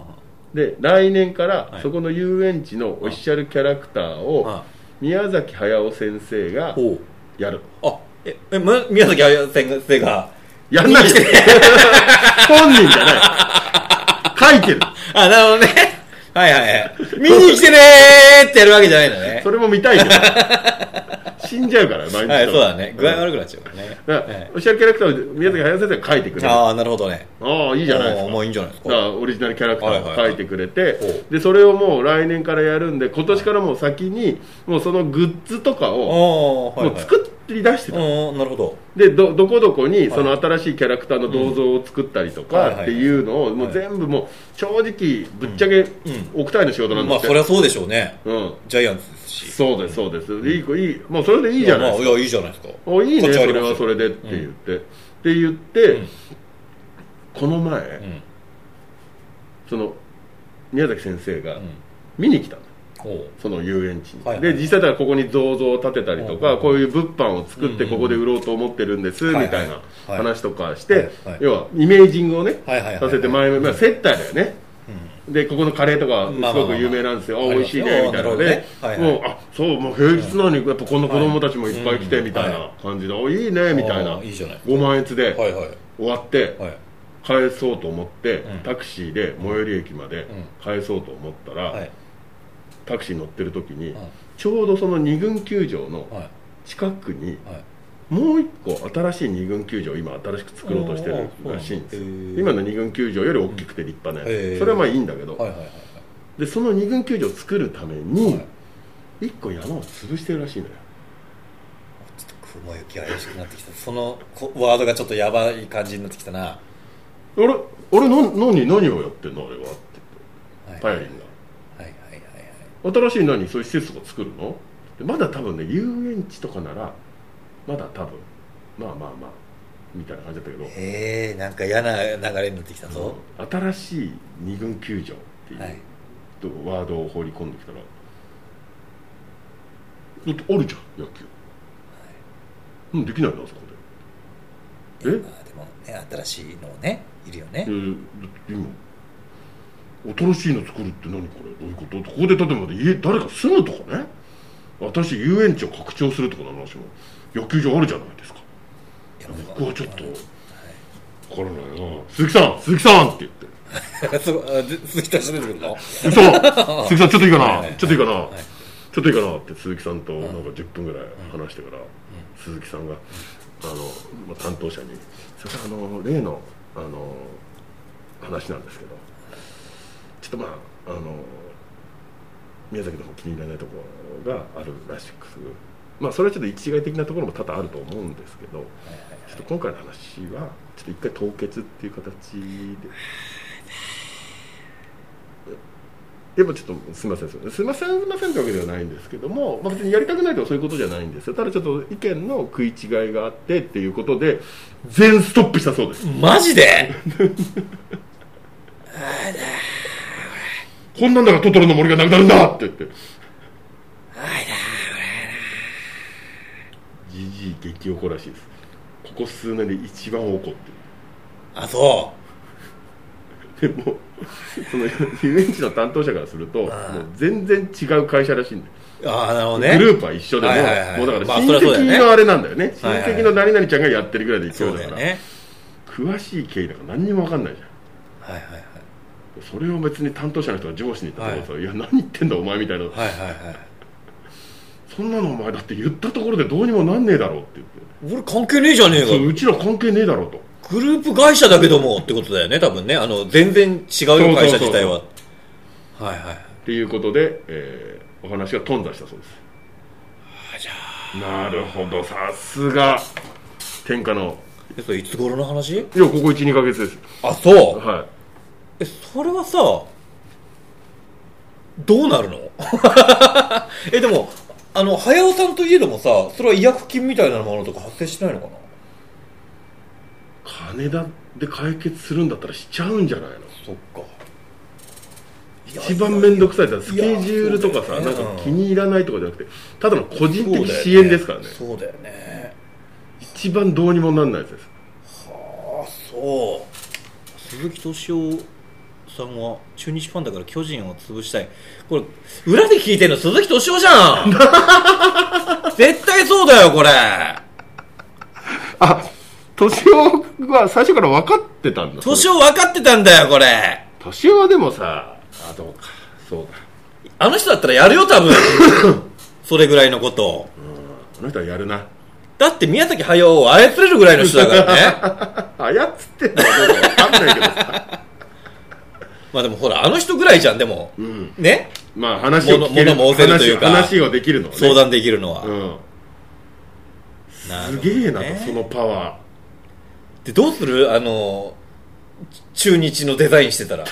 で来年からそこの遊園地のオフィシャルキャラクターを宮崎駿先生がやる。 あええ宮崎駿先生がやんないで本人じゃない書いてる。 あ、なるほどね。はいはいはい。見に来てねーってやるわけじゃないのね。 それも見たいけど死んじゃうから毎日、 はい、そうだね。具合悪くなっちゃうからね。 だから、はい、オフィシャルキャラクターを宮崎駿先生が書いてくれる。 ああ、なるほどね。 ああ、いいじゃないですか。 もういいんじゃないですか。 だからオリジナルキャラクターを書いてくれて、はいはいはい、でそれをもう来年からやるんで、今年からもう先にもうそのグッズとかをもう作り出してた。 なるほど。 で ど, どこどこにその新しいキャラクターの銅像を作ったりとかっていうのをもう全部もう正直ぶっちゃけ億単位の仕事なんですよ。 まあそりゃそうでしょうね。 うん、 ジャイアンツですし。 そうですそうです。いい子いい、もうそれでいいじゃないですか。 いや、いいじゃないですか。 おいいね、それはそれでって言って、うん、って言って、うん、この前、うん、その宮崎先生が見に来たの。その遊園地に、はいはい、で実際だからここに銅像を建てたりとか、はいはい、こういう物販を作ってここで売ろうと思ってるんです、うんうん、みたいな話とかして、はいはいはい、要はイメージングをね、はいはいはいはい、させて前々、まあ、接待だよね、うん、でここのカレーとかすごく有名なんですよ、まあまあまあ、美味しいねみたいなので、ねはいはい、もうあそうもう平日なのにやっぱこんな子供たちもいっぱい来てみたいな感じで、はい、いいねみたいな、いいじゃないごまんえつで終わって、はいはい、返そうと思って、うん、タクシーで最寄り駅まで返そうと思ったら、うんはい、タクシー乗ってる時に、はい、ちょうどその二軍球場の近くに、はい、もう一個新しい二軍球場を今新しく作ろうとしてるらしいんですよ。今の二軍球場より大きくて立派なやつ、それはまあいいんだけど、はいはいはいはい、でその二軍球場を作るために一個山を潰してるらしいのよ。 ちょっと雲行き怪しくなってきた。そのワードがちょっとやばい感じになってきたな。 あれあれ何何何をやってんのあれはって言って、パヤリンが新しい何そういう施設とか作るの？まだ多分ね遊園地とかならまだ多分まあまあまあみたいな感じだったけど、 へえなんか嫌な流れになってきたぞ、 うん、新しい二軍球場っていう、はい、ワードを放り込んできたらだってあるじゃん野球、はい、うんできないなそこでえ、 まあ、でもね新しいのねいるよね、 えー、今新しいの作るって何これどういうこと？ここで例えば家誰か住むとかね、新しい遊園地を拡張するとかの話も野球場あるじゃないですか。僕はちょっと分からないな。鈴木さん鈴木さんって言って鈴木さん出てくるの？ 鈴木さん鈴木さんちょっといいかな、はいはい、ちょっといいかな、はい、ちょっといいかなって鈴木さんとなんかじゅっぷんぐらい話してから、うん、鈴木さんがあの担当者にそれからあの例のあの話なんですけどちょっとまああの宮崎の方気に入らないところがあるらしく、まあそれはちょっと一概的なところも多々あると思うんですけど、はいはいはい、ちょっと今回の話はちょっと一回凍結っていう形ででもちょっとすみませんすみませんすみませんすみませんというわけではないんですけども、まあ、別にやりたくないとかそういうことじゃないんですよ。ただちょっと意見の食い違いがあってっていうことで全ストップしたそうです。 マジでこんなんだからトトロの森がなくなるんだって言ってじじい激怒らしいです。ここ数年で一番怒ってる。 あそうでもその遊園地の担当者からするともう全然違う会社らしいんだよ。 ああなるほどね。 グループは一緒でも、はいはいはい、もうだから親戚のあれなんだよね、まあ、親戚の何々ちゃんがやってるぐらいで勢いだから、はいはいはい、詳しい経緯だから何にも分かんないじゃん。はいはいはい。それを別に担当者の人が上司に言ったところさ、はい、いや何言ってんだお前みたいな、はいはいはい、そんなのお前だって言ったところでどうにもなんねえだろうって言って、 俺関係ねえじゃねえか、 うちら関係ねえだろうと、 グループ会社だけどもってことだよね多分ね。あの全然違うよ会社自体は。はいはいっていうことで、えー、お話が頓挫したそうです。 あじゃあなるほどさすが天下の。 えそれいつ頃の話？いやここ いちにかげつです。 あそう、 はい。 えそれはさどうなるのえでもあの早尾さんといえどもさそれは違約金みたいなものとか発生しないのかな。 金だで解決するんだったらしちゃうんじゃないの。 そっか一番面倒くさいさスケジュールとかさ、ね、なんか気に入らないとかじゃなくてただの個人的支援ですからね。 そうだよね。 一番どうにもなんないやつです。 はあそう鈴木敏夫ささんは中日ファンだから巨人を潰したい。これ裏で聞いてるの鈴木敏夫じゃん絶対そうだよこれ。 あ、敏夫は最初から分かってたんだ。 敏夫分かってたんだよこれ。 敏夫はでもさ、あ、どうか、そうだ、 あの人だったらやるよ多分それぐらいのことを。 うん、あの人はやるな。 だって宮崎駿を操れるぐらいの人だからね操ってんのかどうか分かんないけどさまあでもほらあの人ぐらいじゃん。でも、うん、ね、 まあ話を聞ける、 物申せるというか話, 話をできるの、ね、 相談できるのは、 うん、すげえなと、そのパワーで。どうする、あの中日のデザインしてたら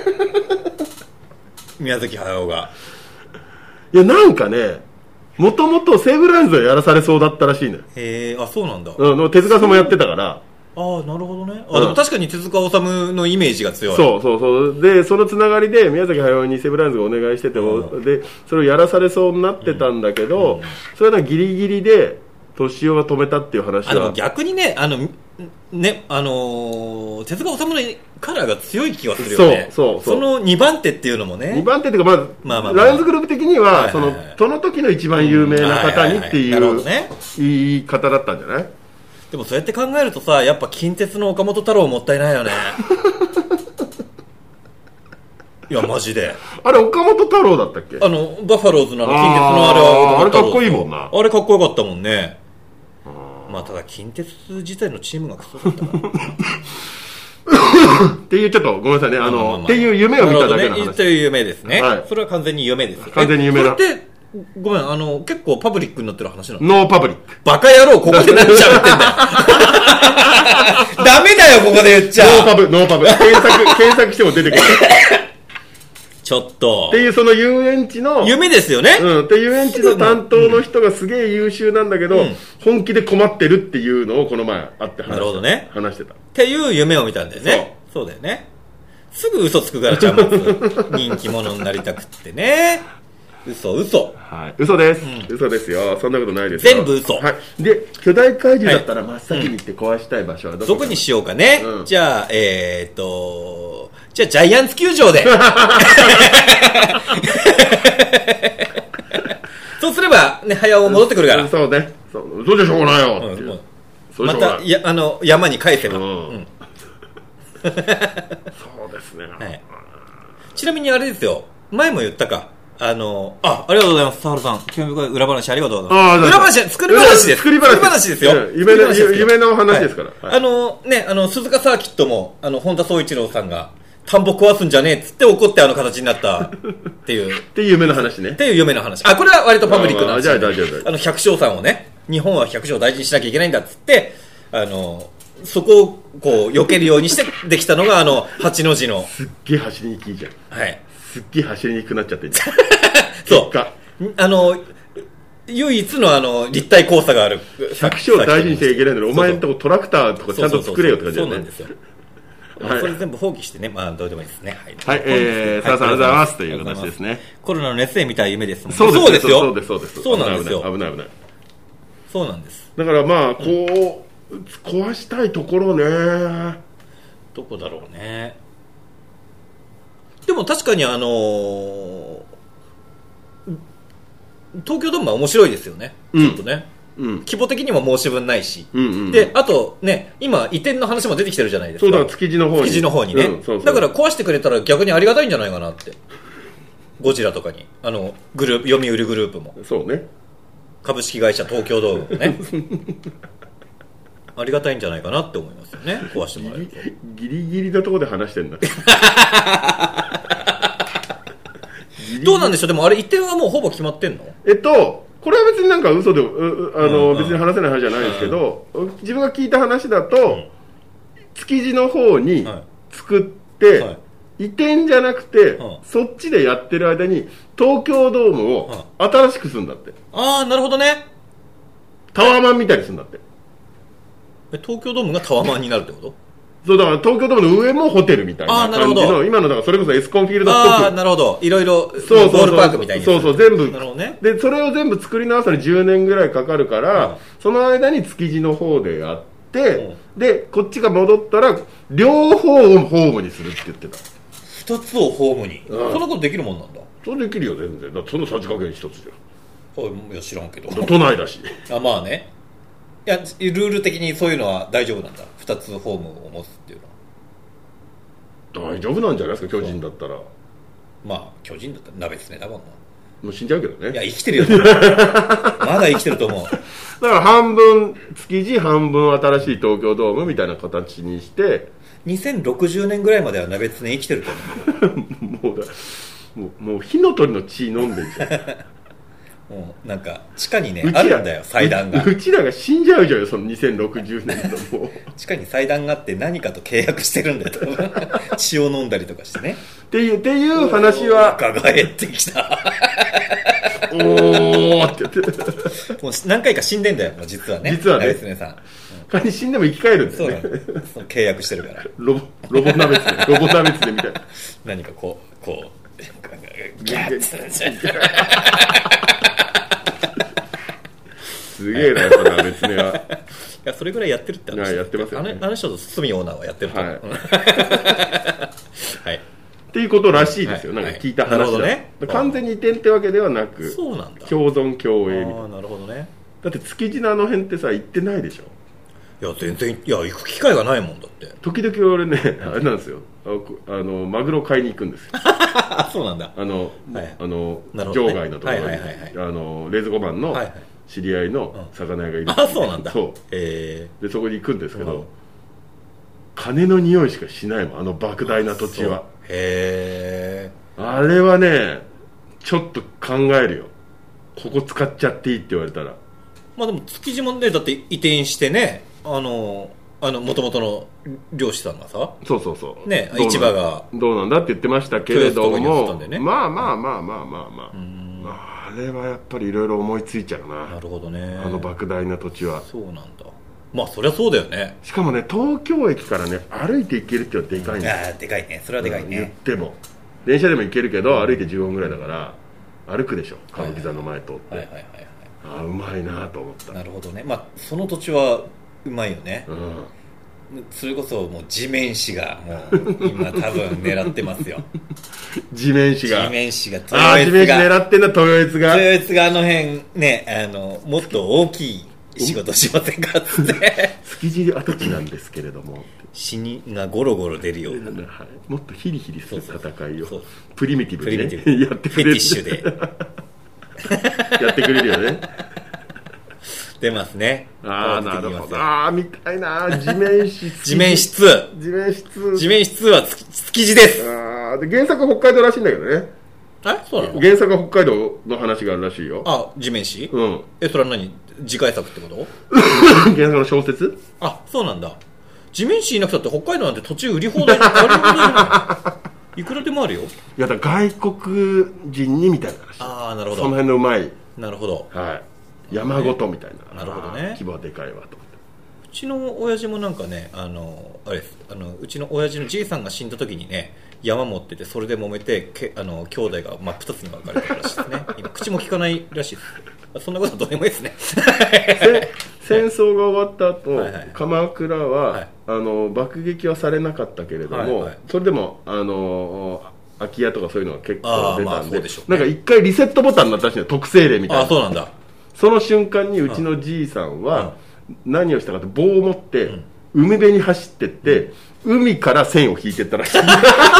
宮崎駿が。 いやなんかね、もともと西武ライオンズはやらされそうだったらしいね。 へえ、あ、そうなんだ。 うん、手塚さんもやってたから。 ああ、なるほどね。あ、でも確かに手塚治虫のイメージが強い。 そうそうそう。で、そのつながりで宮崎駿に西武ライオンズがお願いしてても、うん、で、それをやらされそうになってたんだけど、うんうん、それはギリギリで敏夫が止めたっていう話は。 あの逆にね、あのね、あのー、手塚治虫のカラーが強い気がするよね。そうそうそう。そのにばん手っていうのもね。 にばん手っていうか、まあ、まあまあまあ、ライオンズグループ的には、はいはいはい、その、その時の一番有名な方にっていう言い方だったんじゃない？ でもそうやって考えるとさ、やっぱ近鉄の岡本太郎もったいないよね。いやマジで。あれ岡本太郎だったっけ？ あのバファローズのあの近鉄のあれは岡本太郎。 あれかっこいいもんな。 あれかっこよかったもんね。まあただ近鉄自体のチームがクソだったからっていうちょっとごめんなさいね、あの、まあまあまあ、っていう夢を見ただけの話。 ね、という夢ですね、はい、それは完全に夢です。 完全に夢だ。 これってごめん、あの結構パブリックになってる話なの？ ノーパブリック。 バカ野郎、ここで何ちゃってんだよダメだよここで言っちゃう。 ノーパブ、ノーパブ。検索検索しても出てくるちょっとっていう、その遊園地の夢ですよね。 うん、っていう遊園地の担当の人がすげえ優秀なんだけど、うん、本気で困ってるっていうのをこの前会って話してた。なるほどね。話してたっていう夢を見たんだよね。そう、そうだよね。すぐ嘘つくからちゃんまつ人気者になりたくってね。嘘嘘、 はい、嘘です、うん、嘘ですよ。そんなことないですよ。 全部嘘、 はい、で巨大怪獣だったら真っ先に行って壊したい場所はどこ、 うん、どこにしようかね、うん、じゃあえー、っとじゃあジャイアンツ球場でそうすればね、早尾戻ってくるから、うん、 そうね、そう嘘でしょうがないよっていう、 うん、またやあの山に返せば、うんうん、 そうですね、 はい、ちなみにあれですよ、前も言ったか、あのあありがとうございます、田原さん、興味深い裏話ありがとうございます。裏話、作り話です。作り話ですよ。 夢の夢の話ですから。 はい、あのね、あの鈴鹿サーキットもあの本田宗一郎さんが田んぼ壊すんじゃねえっつって怒ってあの形になったっていうっていう夢の話ね。 っていう夢の話。あ、これは割とパブリックな話。 じゃあ大丈夫。 あの百姓さんをね、日本は百姓を大事にしなきゃいけないんだっつって、あのそこをこう避けるようにしてできたのがあの八の字の。 すっげえ走りにくいじゃん。 はい。 すっげえ走りにくくなっちゃってるそうあの唯一のあの立体交差がある百姓を大事にしちゃいけないのに、お前のとこトラクターとかちゃんと作れよって感じだよね。そうなんですよ。 はい、それ全部放棄してね、まあどうでもいいですね。 はい、はい、えー、さあさんありがとうございますという形ですね。 コロナの熱で見た夢ですもんね。 そうですよ。そうですそうです。 そうなんですよ。 危ない危ない。 そうなんです。 だからまあこう、うん、壊したいところね。 どこだろうね。でも確かにあのー、東京ドームは面白いですよね、うん、ちょっとね、うん、規模的にも申し分ないし、うんうんうん、であとね、今移転の話も出てきてるじゃないですか。 そうだ、築地の方に、 築地の方にね、うん、そうそう、だから壊してくれたら逆にありがたいんじゃないかなって。ゴジラとかにあのグループ、読売グループもそうね、 株式会社東京ドームもねありがたいんじゃないかなって思いますよね、壊してもらえると。 ギリギリのところで話してんだどうなんでしょう。でもあれ移転はもうほぼ決まってんの？ えっとこれは別になんか嘘であの、うん、別に話せない話じゃないんですけど、うん、自分が聞いた話だと、うん、築地の方に作って、はいはい、移転じゃなくて、うん、そっちでやってる間に東京ドームを新しくするんだって、うん、 ああなるほどね。 タワーマンみたいにするんだって。 え東京ドームがタワーマンになるってこと？ そうだから東京ドームの上もホテルみたいな感じの、今のだからそれこそエスコンフィールドっぽく、 ああなるほど、いろいろボールパークみたいに、 そうそう全部、なるほどね。でそれを全部作り直すのにじゅうねんぐらいかかるから、うん、その間に築地の方でやって、うん、でこっちが戻ったら両方をホームにするって言ってた。 ふたつをホームに、うん、そんなことできるもんなんだ。 それできるよ全然。だってそのさじ加減一つじゃん。いや知らんけど都内だしあまあね。いやルール的にそういうのは大丈夫なんだ。ふたつホームを持つっていうのは大丈夫なんじゃないですか巨人だったら。 まあ巨人だったら鍋ですね多分な。 もう死んじゃうけどね。 いや生きてるよまだ生きてると思う。だから半分築地半分新しい東京ドームみたいな形にしてにせんろくじゅうねんぐらいまでは鍋つね生きてると思うもうだもう、もう火の鳥の血飲んでるじゃんもうなんか地下にねあるんだよ祭壇が。 うちらが死んじゃうじゃんよそのにせんろくじゅうねんともう地下に祭壇があって何かと契約してるんだよ血を飲んだりとかしてねっていうっていう話は若返ってきたおーって言ってもう何回か死んでんだよ実はね。 実はね鍋さん仮に死んでも生き返るんだよね。 そうなんそう契約してるからロボロボ鍋つねロボ鍋つねみたいな何かこうこうギャッすげえなそれは別には。いやそれぐらいやってるって話。 やってますよね。 あの人と堤オーナーはやってると思う。はいはいっていうことらしいですよ、はい、なんか聞いた話だ、はいね、完全に移転ってわけではなくそうなんだ共存共栄みたいな。 あなるほどね。 だって築地のあの辺ってさ行ってないでしょ。 いや全然いや行く機会がないもんだって。時 々俺ねあれなんですよあのマグロ買いに行くんですよそうなんだ。 あの、はい、あの、ね、場外のところに、はいはいはいはい、あの冷蔵庫マンの知り合いの魚屋がいるんです、 うん、あそうなんだ。 そう、 えー、でそこに行くんですけど、うん、金の匂いしかしないもんあの莫大な土地は。 へえあれはねちょっと考えるよここ使っちゃっていいって言われたら。 まあでも築地もねだって移転してねあのあの元々の漁師さんがさそうそうそうね市場がどうなんだって言ってましたけれども、ね、まあまあまあまあまあまあ、うん、あれはやっぱりいろいろ思いついちゃうな。 なるほどね。 あの莫大な土地は。 そうなんだ。まあそりゃそうだよね。 しかもね東京駅からね歩いて行けるっていうのはでかいんだよ。 ああでかいね。それはでかいね、 うん、言っても電車でも行けるけど歩いてじゅうごふんぐらいだから歩くでしょ歌舞伎座の前通って、はいはいはいはい、ああうまいなと思った。 なるほどね。まあその土地はうまいよね、うん、それこそもう地面師がもう今多分狙ってますよ地面師が地面師がああ地面師狙ってんだ豊悦が豊悦があの辺ねあのもっと大きい仕事しませんかって築地跡地なんですけれども死にがゴロゴロ出るような、はい、 もっとヒリヒリする戦いをプリミティブに、ね、やってくれるフェティッシュでやってくれるよね出ますね。 ああなるほど。ああ見たいな地面師地面師に地面師に地面師には築地です。 ああで原作は北海道らしいんだけどね。 えそうなの。 原作は北海道の話があるらしいよ。 あ地面師うんえそれは何次回作ってこと原作の小説。 あそうなんだ。地面師いなくたって北海道なんて土地売り放題いくらでもあるよ。 いやだ外国人にみたいな話。 ああなるほど。 その辺のうまい。 なるほど。 はい山ごとみたいな。 なるほどね。 規模はでかいわと思って。 うちの親父もなんかねあのあれですあのうちの親父のじいさんが死んだ時にね山持っててそれで揉めてけあの兄弟が真っ二つに分かれてるらしいですね今口も利かないらしいです。そんなことはどうでもいいですね戦争が終わった後、はいはい、鎌倉は、はい、あの爆撃はされなかったけれども、はいはい、それでもあの空き家とかそういうのが結構出たん で,、まあでね、なんか一回リセットボタンになったらしいの特製例みたいな。 あそうなんだ。その瞬間にうちのじいさんは何をしたかと棒を持って海辺に走ってって海から線を引いてったらしい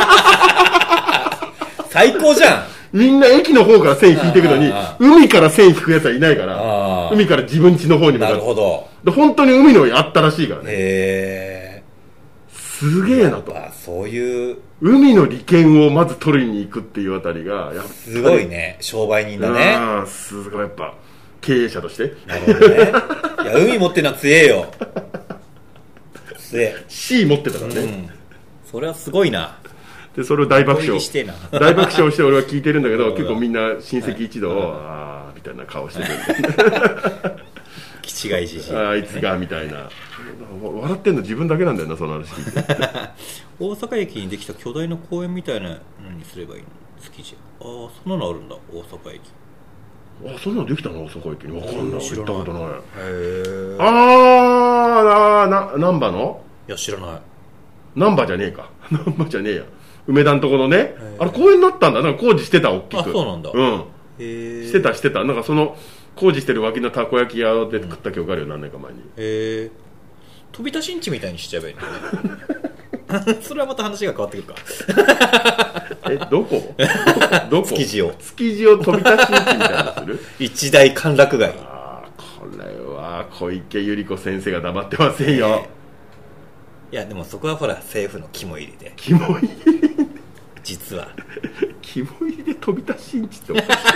最高じゃん。 みんな駅の方から線引いていくのに海から線引くやつはいないから海から自分家の方に向かって。なるほど。本当に海の上にあったらしいからね。へーすげえなと。 そういう海の利権をまず取りに行くっていうあたりがやっぱりすごいね。商売人だね。 あすごいやっぱ経営者として。 なるほどね。いや海持ってるのは強えよ。強え。 C 持ってたからね、うん、 それはすごいな。 でそれを大爆笑してな大爆笑して俺は聞いてるんだけど結構みんな親戚一同、はい、ああみたいな顔してる気違いじじいあいつがみたいな笑ってんの自分だけなんだよなその話聞いて大阪駅にできた巨大な公園みたいなのにすればいいの築地。ああそんなのあるんだ大阪駅。 あそんなのできたの大阪駅に。分かんない。行ったことない。へえ。 ああな難波の。 いや知らない。 難波じゃねえか難波じゃねえや梅田のところね、あれ公園になったんだ。なんか工事してた、大きく。 あ、そうなんだ。 うん。へしてたしてた。なんかその工事してる脇のたこ焼き屋で食った記憶あるよ、何年か前に。へえ。飛び出しんちみたいにしちゃえばいいのね。それはまた話が変わってくるか。 え、どこどこ築地を築地を飛び出しんちみたいなする一大歓楽街。 ああ、これは小池百合子先生が黙ってませんよ。 いやでもそこはほら政府の肝入りで。 肝入り実は肝入りで飛び出しんちっておかしいです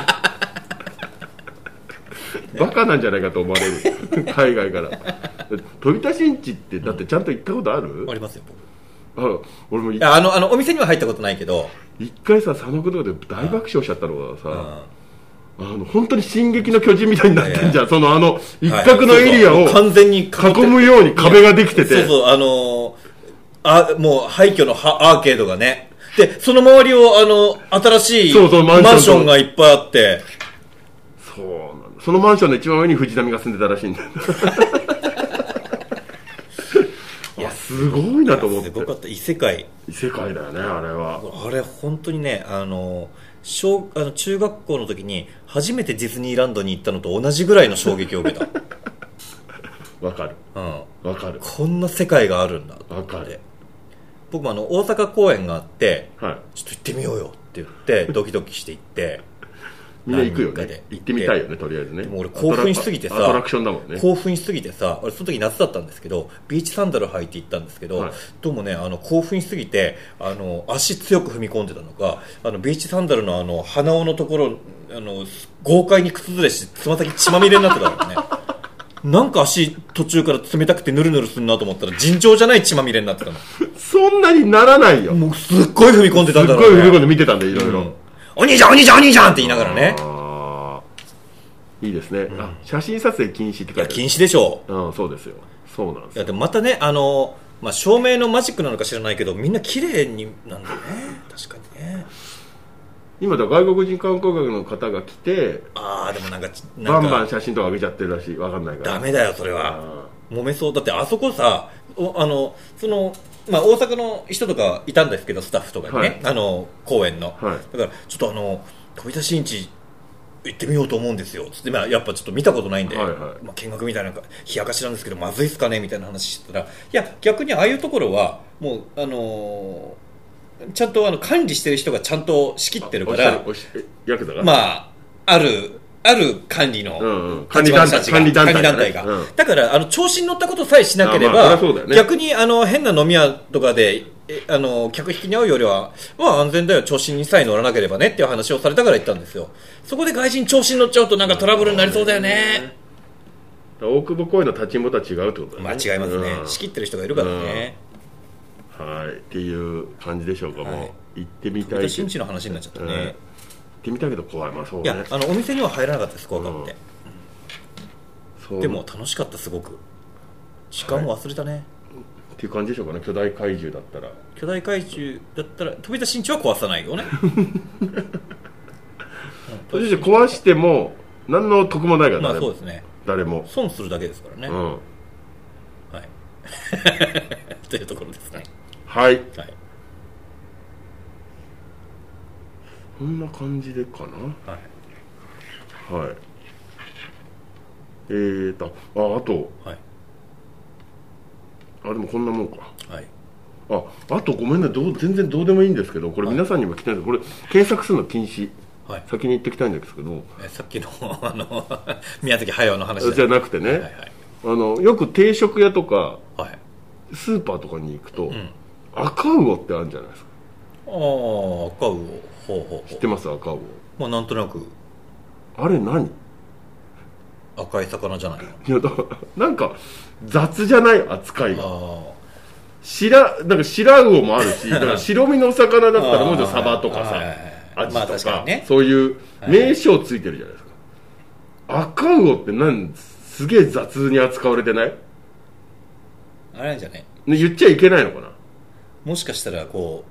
よ。バカなんじゃないかと思われる。海外から飛び出しんちってだってちゃんと行ったことある？ うん、ありますよ僕。あ、俺もいやあのあのお店には入ったことないけど、 一回さ佐野君とかで大爆笑しちゃったのがさ、うん、あの本当に進撃の巨人みたいになってんじゃん。そのあの一角のエリアを完全に囲むように壁ができてて、 そうそう、あのー、あもう廃墟のアーケードがね、でその周りをあの新しいそうそうマンションマンションがいっぱいあって、 そうなんだ。そのマンションの一番上に藤波が住んでたらしいんだよ。いやすごいなと思って。 すごかった。異世界異世界だよねあれは。 あれ本当にね、あの小あの中学校の時に初めてディズニーランドに行ったのと同じぐらいの衝撃を受けた。 わかる、うん、わかる。 こんな世界があるんだわかる。 僕もあの大阪公演があって、 はい、 ちょっと行ってみようよって言ってドキドキして行ってみんな行くよね。行ってみたいよねとりあえずね。 でも俺興奮しすぎてさ、 アトラクションだもんね。 興奮しすぎてさ、俺その時夏だったんですけどビーチサンダル履いて行ったんですけど、はい、どうもねあの興奮しすぎてあの足強く踏み込んでたのか、あのビーチサンダルのあの鼻緒のところあの豪快に靴ずれしてつま先血まみれになってたからね。なんか足途中から冷たくてヌルヌルするなと思ったら尋常じゃない血まみれになってたの。 そんなにならないよ。 もうすっごい踏み込んでたんだろうね。 すっごい踏み込んで見てたんでいろいろ、うん、 お兄ちゃんお兄ちゃんお兄ちゃんって言いながらね。 あいいですね、うん、あ写真撮影禁止って書いてある。 いや禁止でしょう。 うん、そうですよ。そうなんですよ。 いやでもまたねあの、まあ、照明のマジックなのか知らないけどみんな綺麗になんだね。確かにね。 今だ外国人観光客の方が来て、 ああでもなんかバンバン写真とか上げちゃってるらしい。わかんないからダメだよそれは。揉めそう。だってあそこさおあのその、まあ、大阪の人とかいたんですけどスタッフとかにね、はい、あの公演の、はい、だからちょっとあの飛び出しんち行ってみようと思うんですよつって、まあ、やっぱちょっと見たことないんで、はいはいまあ、見学みたいな冷やかしなんですけどまずいっすかねみたいな話してたら、いや逆にああいうところはもうあのーちゃんとあの管理してる人がちゃんと仕切ってるから、まああるある管理の、うんうん、管理団体管理団体が、ねうん、だからあの調子に乗ったことさえしなければ、まあね、逆にあの変な飲み屋とかであの客引きに遭うよりは、まあ、安全だよ調子にさえ乗らなければねっていう話をされたから言ったんですよ。そこで外人調子に乗っちゃうとなんかトラブルになりそうだよね。 大久保公園の立ちんぼとは違うってことだね。 まあ違いますね、うん、仕切ってる人がいるからね、 うん、はいっていう感じでしょうか。はい、もう行ってみたい。 新地の話になっちゃったね、うん、行ってみたいけど怖い。まあそうね。 いやあのお店には入らなかったです怖かって、うん、でも楽しかったすごく。時間も忘れたね、はい、 っていう感じでしょうかね。巨大怪獣だったら巨大怪獣だったら飛び出しんちは壊さないよね。 そして壊しても何の得もないからね。 まあそうですね。 誰も損するだけですからね、うん、はいというところですね。 はい、 はい、 こんな感じでかな。はい、はい、えーとああと、はい、あでもこんなもんか。はい、ああとごめんねどう全然どうでもいいんですけどこれ皆さんにも来てないんですけど、これ検索するの禁止。はい、先に言っておきたいんですけど、 えさっきのあの宮崎駿の話じゃなくてね、はいはいはい、あのよく定食屋とか、はい、スーパーとかに行くと、うん、赤魚ってあるんじゃないですか。 ああ赤魚ほうほうほう知ってます赤魚。 まあなんとなくあれ何赤い魚じゃないの。 いやだなんか雑じゃない扱いが。白なんか白魚もあるしだから白身の魚だったらもうちょっとサバとかさアジとか、まあ確かにね、そういう名称ついてるじゃないですか、はい、赤魚ってなんすげえ雑に扱われてない？ あれなんじゃない？ 言っちゃいけないのかな。 もしかしたらこ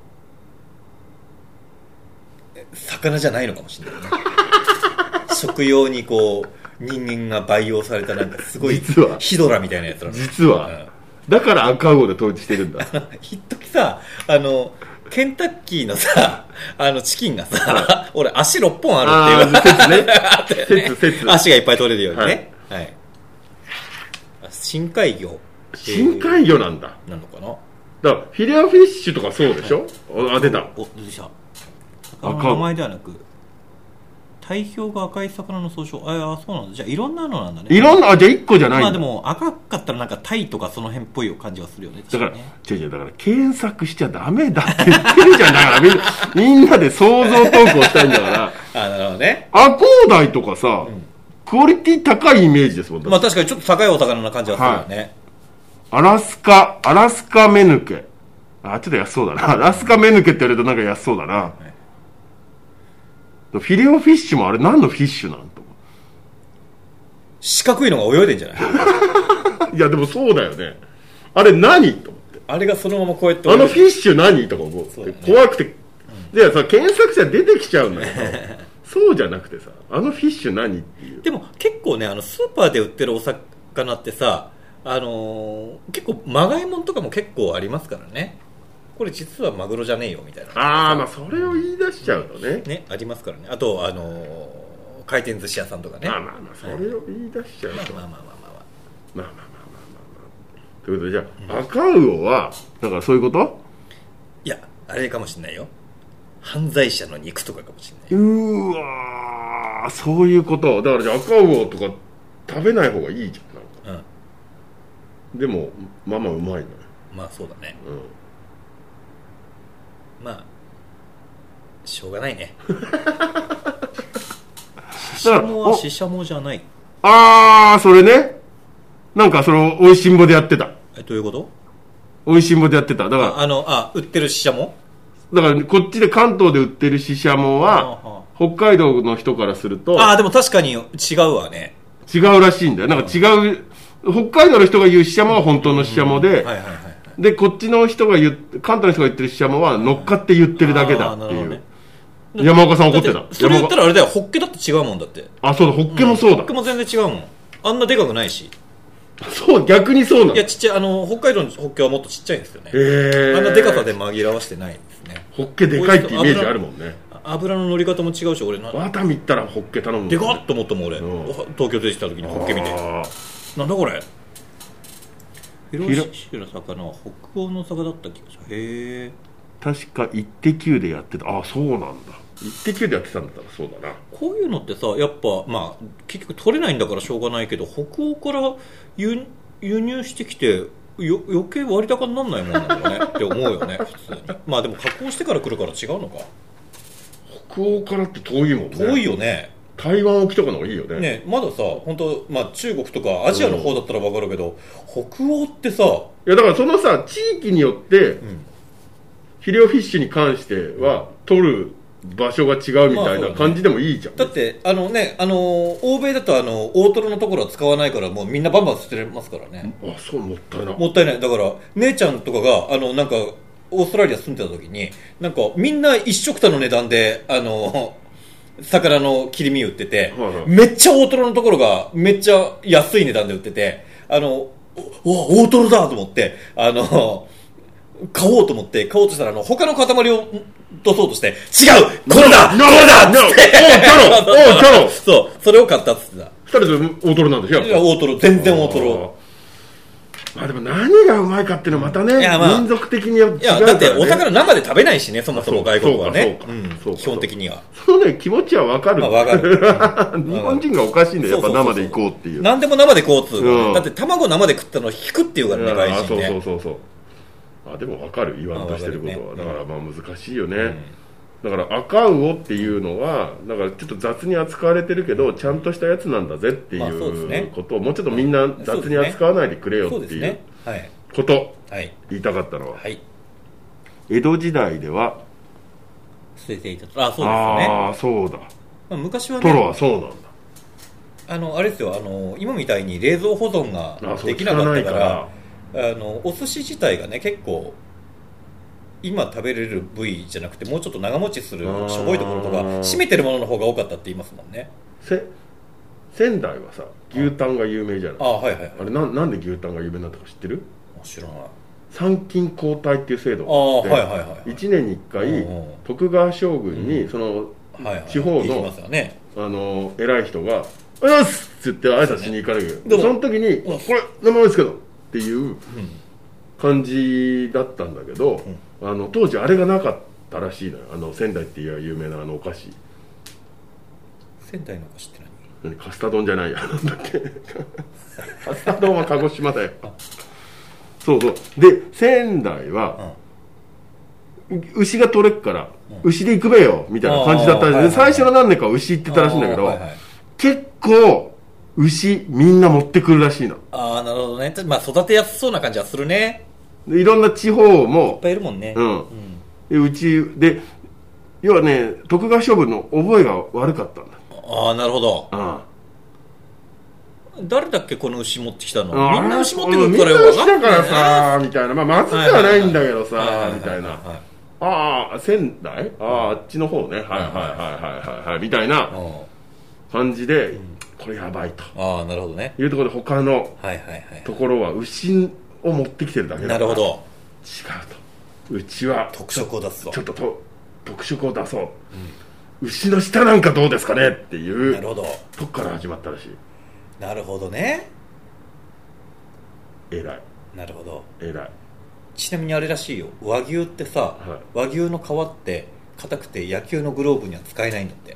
う魚じゃないのかもしれないね。食用にこう人間が培養されたなんかすごいヒドラみたいなやつなの。 実は、うん、だから赤魚で統一してるんだ。 一時さあのケンタッキーのさあのチキンがさ俺足ろっぽんあるっていう説ね説説足がいっぱい取れるようにね、はいはい、深海魚深海魚なんだなのかな。 だからフィレオフィッシュとかそうでしょ、はい、あ出たお出てきた魚の名前ではなく体表が赤い魚の総称。ああそうなんだ。じゃあいろんなのなんだね。 いろんなあじゃあいっこじゃないんだ。 まあでも赤かったらなんかタイとかその辺っぽい感じがするよね。 だから、ね、違う違うだから検索しちゃダメだって言ってるじゃん。だからみんなみんなで想像投稿したいんだからあなるほどね。 アコウダイとかさ、うん、クオリティ高いイメージですもん。 まあ確かにちょっと高いお魚な感じはするよね、 はい、アラスカアラスカメヌケあちょっと安そうだな。アラスカメヌケって言われるとなんか安そうだな、はい、フィレオフィッシュもあれ何のフィッシュなんと四角いのが泳いでんじゃないいやでもそうだよね。あれ何と思ってあれがそのままこうやってあのフィッシュ何とか思う、ね、怖くて、うん、じゃあさ検索者出てきちゃうんだけどそうじゃなくてさあのフィッシュ何っていう。 でも結構ねあのスーパーで売ってるお魚ってさあのー、結構まがいもんとかも結構ありますからね。これ実はマグロじゃねえよみたいな。 ああまあそれを言い出しちゃうとね、 ねありますからね。あとあのー、回転寿司屋さんとかね。 まあまあまあそれを言い出しちゃうと、 まあまあまあまあまあまあまあまあまあまあまあということでじゃあ、うん、赤魚はだからそういうこと。 いやあれかもしれないよ。犯罪者の肉とかかもしれない。 うーわそういうこと。だからじゃあ赤魚とか食べない方がいいじゃんなんか、うん、でもまあまあうまいのよ。 まあそうだね、うん、まあしょうがないねシシャモはシシャモじゃない。 ああそれねなんかそのおいしんぼでやってた。 えどういうこと。 おいしんぼでやってた。だからあ, あのあ売ってるシシャモだからこっちで関東で売ってるシシャモは北海道の人からするとああでも確かに違うわね。 違うらしいんだよ。なんか違う、うん、北海道の人が言うシシャモは本当のシシャモででこっちの人が言う関東の人が言ってるシシャモは乗っかって言ってるだけだっていう、ね、山岡さん怒ってた。 それ言ったらあれだよホッケだって違うもんだって。 あそうだホッケもそうだ、うん、 ホッケも全然違うもん。あんなでかくないし。 そう逆にそうなの。 いやちっちゃいあの北海道のホッケはもっとちっちゃいんですよね。へあんなでかさで紛らわしてないんですね。 ホッケでかいってイメージあるもんね。 油の乗り方も違うし俺なワタミったらホッケ頼むもん、 ね、でかっと思ったもん俺、うん、東京出てきた時にホッケ見てなんだこれ広島の魚は北欧の魚だった気がする。へえ確かイッテ Q でやってた。あそうなんだイッテ Q でやってたんだったらそうだな。 こういうのってさやっぱまあ結局取れないんだからしょうがないけど北欧から輸, 輸入してきてよ余計割高にならないもんなのねって思うよね普通に。まあでも加工してから来るから違うのか。 北欧からって遠いもんね。 遠いよね。 台湾沖とかの方がいいよね。 ねまださ本当まあ中国とかアジアの方だったら分かるけど、うん、北欧ってさいやだからそのさ地域によって、うん、フィレオフィッシュに関しては取る場所が違うみたいな感じでもいいじゃん、 まあね、だってあのねあの欧米だとあの大トロのところは使わないからもうみんなバンバン捨てれますからね。 あそうもったいないもったいない。だから姉ちゃんとかがあのなんかオーストラリア住んでた時になんかみんな一緒くたの値段であの魚の切り身売ってて、はいはい、めっちゃ大トロのところがめっちゃ安い値段で売っててあのお大トロだと思ってあの買おうと思って買おうとしたらあの他の塊を出そうとして違うこれだこれだっつっておーキャロそうそれを買ったっつってた。 ふたりで大トロなんでしょ。 いや大トロ全然大トロ。 まあでも何がうまいかっていうのはまたね、まあ、民族的に違うから、ね、 いやだってお魚生で食べないしねそもそも外国はね基本的にはそのね気持ちは分かる、 まあ、分かる日本人がおかしいんだよやっぱ生で行こうっていう何でも生で行こうっつう、うん、だって卵生で食ったの引くっていうからね外人ね。 そうそうそうそうあでも分かる言わんとしてることは、ね、だからまあ難しいよね、うんだから赤魚っていうのはだからちょっと雑に扱われてるけどちゃんとしたやつなんだぜっていうことをもうちょっとみんな雑に扱わないでくれよっていうこと言いたかったのは、はい、江戸時代では捨てていたと。あそうですね。 ああそうだ、 まあ、昔はねトロはそうなんだ。 あのあれですよあの今みたいに冷蔵保存ができなかったからあのお寿司自体がね結構今食べれる部位じゃなくてもうちょっと長持ちするしょぼいところとか締めてるものの方が多かったって言いますもんね。 せ仙台はさ牛タンが有名じゃない。 あ、はいはいはい、 あれ な, なんで牛タンが有名になったか知ってる？ 知らない。 参勤交代っていう制度があって、 はいはいはい、 いちねんにいっかい徳川将軍にその地方の、あの偉い人が「おはようございます!」って言って挨拶しに行かなきゃいけない。その時に「これ名前ですけど」っていう感じだったんだけど、うん、あの当時あれがなかったらしいのよ。あの仙台っていう有名なあのお菓子。 仙台のお菓子って何？ 何カスタ丼じゃないや、なんだっけカスタ丼は鹿児島だよそうそうで仙台は、うん、牛が取れっから、うん、牛で行くべよみたいな感じだったんで、はいはい、最初の何年かは牛行ってたらしいんだけど、はいはい、結構牛みんな持ってくるらしいの。 ああなるほどね。まあ育てやすそうな感じはするね。 でいろんな地方もいっぱいいるもんね。 うん、うん、でうちで要はね徳川将軍の覚えが悪かったんだ。 ああなるほど。ああ誰だっけこの牛持ってきたの。みんな牛持ってくるからよ。 みんな牛だからさみたいな。まあまずくはないんだけどさみたいな。ああ仙台あああっちの方ねはいはいはいはいはいみたいな感じでこれやばいと。 ああなるほどね。 いうところで他のところは牛を持ってきてるだけだから。 なるほど。 違うと。うちは特色を出すと。 ちょっとと特色を出そう。うん、牛の下なんかどうですかねっていう。 なるほど。 とこから始まったらしい。 なるほどね。 偉い。 なるほど。 偉い。 ちなみにあれらしいよ。和牛ってさ、はい、和牛の皮って硬くて野球のグローブには使えないんだって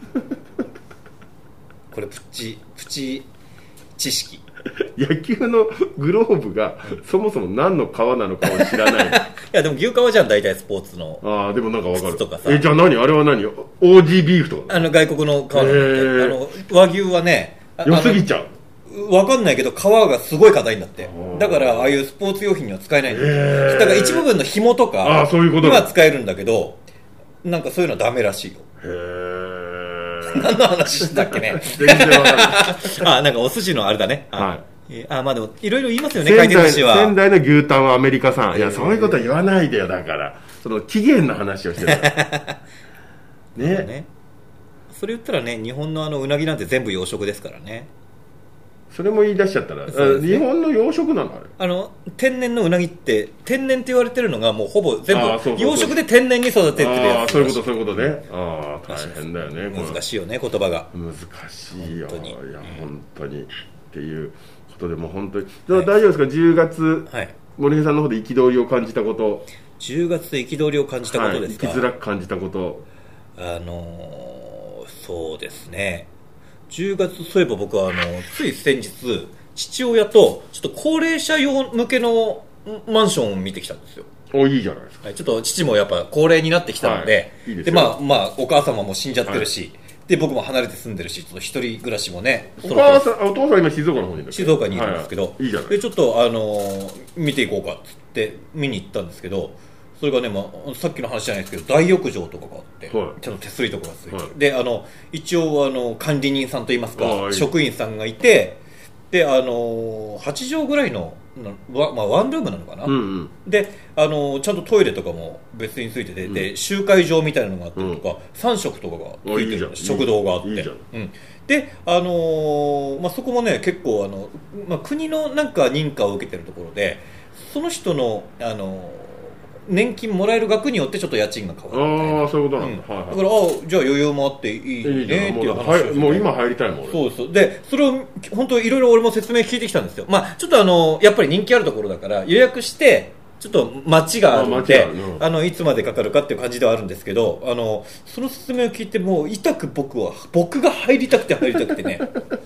これプチプチ知識。 野球のグローブがそもそも何の皮なのかを知らないいやでも牛皮じゃん大体スポーツの。 ああでもなんか分かるとかさ。 えじゃあ何あれは何 オージー ビーフとか。 あの外国の皮なんだって。あの和牛はね良すぎちゃう。 分かんないけど皮がすごい硬いんだって。だからああいうスポーツ用品には使えないんだって。だから一部分の紐とかには使えるんだけどなんかそういうのはダメらしいよ。へー何の話だっけね全然分かんないあなんかお寿司のあれだね。はい、あまあでもいろいろ言いますよね。回転寿司は仙台の牛タンはアメリカ産。いやそういうことは言わないでよ。だからその起源の話をしてるねね。それ言ったらね日本のあのうなぎなんて全部養殖ですからね。 それも言い出しちゃったら、ね、日本の養殖なのあれ。 あの天然のうなぎって天然って言われてるのがもうほぼ全部養殖で天然に育ててるやつ。 そういうことそういうことね。ああ大変だよね。 難しいよね言葉が。 難しいよ。本当にいや本当にっていうことでも本当に、はい、大丈夫ですかじゅうがつ、はい、森平さんの方で憤りを感じたこと。 じゅうがつで憤りを感じたことですか。 はい、生きづらく感じたこと。 あのー、そうですねじゅうがつそういえば僕はあのつい先日父親とちょっと高齢者用向けのマンションを見てきたんですよ。 おいいじゃないですか。 はい、ちょっと父もやっぱ高齢になってきたので、はい、いいですよ。でまあまあお母様も死んじゃってるし、はい、で僕も離れて住んでるしちょっと一人暮らしもね。 お母さんお父さん今静岡の方にいる。 静岡にいるんですけど、はいはい、いいじゃない。でちょっとあのー、見ていこうかっつって見に行ったんですけど。それがね、まあ、さっきの話じゃないですけど大浴場とかがあって、はい、ちゃんと手すりとかがついてる、はい、であの一応あの管理人さんといいますか職員さんがいてであのはちじょうぐらいのワ,、まあ、ワンルームなのかな、うんうん、であのちゃんとトイレとかも別についてて、うん、で集会場みたいなのがあったりとか、うん、さん食とかがついてる食堂があっていいじゃん、うん、で、あのーまあ、そこもね結構あの、まあ、国のなんか認可を受けてるところでその人の、あのー年金もらえる額によってちょっと家賃が変わるみたいな。 ああそういうことなんだ、うんはいはい、 だからあじゃあ余裕もあっていいねっていう話を、 ね、もう今入りたいもん。 そうそうでそれを本当いろいろ俺も説明聞いてきたんですよ。まあちょっとあのやっぱり人気あるところだから予約してちょっと待ちがあるので あ, あ, うん、あのいつまでかかるかっていう感じではあるんですけどあのその説明を聞いてもう痛く僕は僕が入りたくて入りたくてね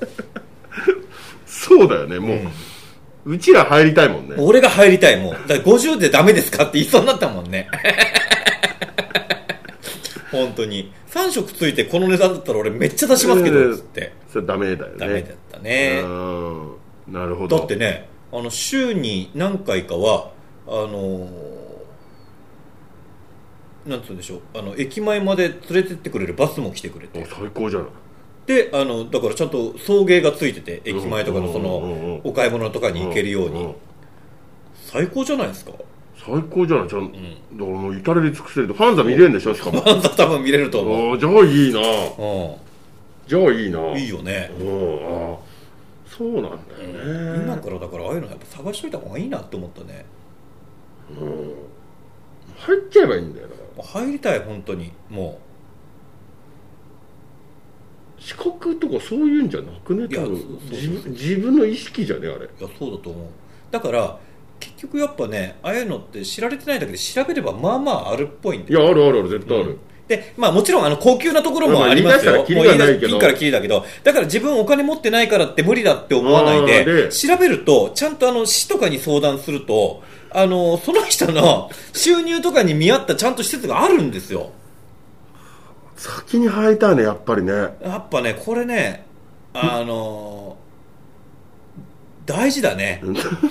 そうだよねもう、うんうちら入りたいもんね。 俺が入りたいもん。だからごじゅうでダメですかって言いそうになったもんね。本当にさん食ついてこの値段だったら俺めっちゃ出しますけどつって、えー、それダメだよね。 ダメだったね。 なるほど。 だってねあの週に何回かはあのなんつうんでしょうあの駅前まで連れてってくれるバスも来てくれて最高じゃない。 であのだからちゃんと送迎がついてて駅前とかのそのお買い物とかに行けるように最高じゃないですか。 最高じゃないちゃん、うん、だからもう至れり尽くせるとファンザ見れるんでしょしかもファンザ多分見れると思う。 じゃあいいな、うん、じゃあいいないいよね。 うんあそうなんだよね、 うん、今からだからああいうのやっぱ探しといた方がいいなって思ったね。 うん、入っちゃえばいいんだよ。だから入りたい本当に。もう資格とかそういうんじゃなくね、多分自, 自分の意識じゃねあれ。いやそうだと思う。だから結局やっぱね、ああいうのって知られてないだけで調べればまあまああるっぽいんで。 いやあるあるある、絶対ある、うん。 でまあ、もちろんあの高級なところもありますよ。もう言い出ピンからキリだけど、だから自分お金持ってないからって無理だって思わないで、で調べるとちゃんとあの市とかに相談すると、あのその人の収入とかに見合ったちゃんと施設があるんですよ。 先に入りたいね、やっぱりね。 やっぱねこれね、あの大事だね。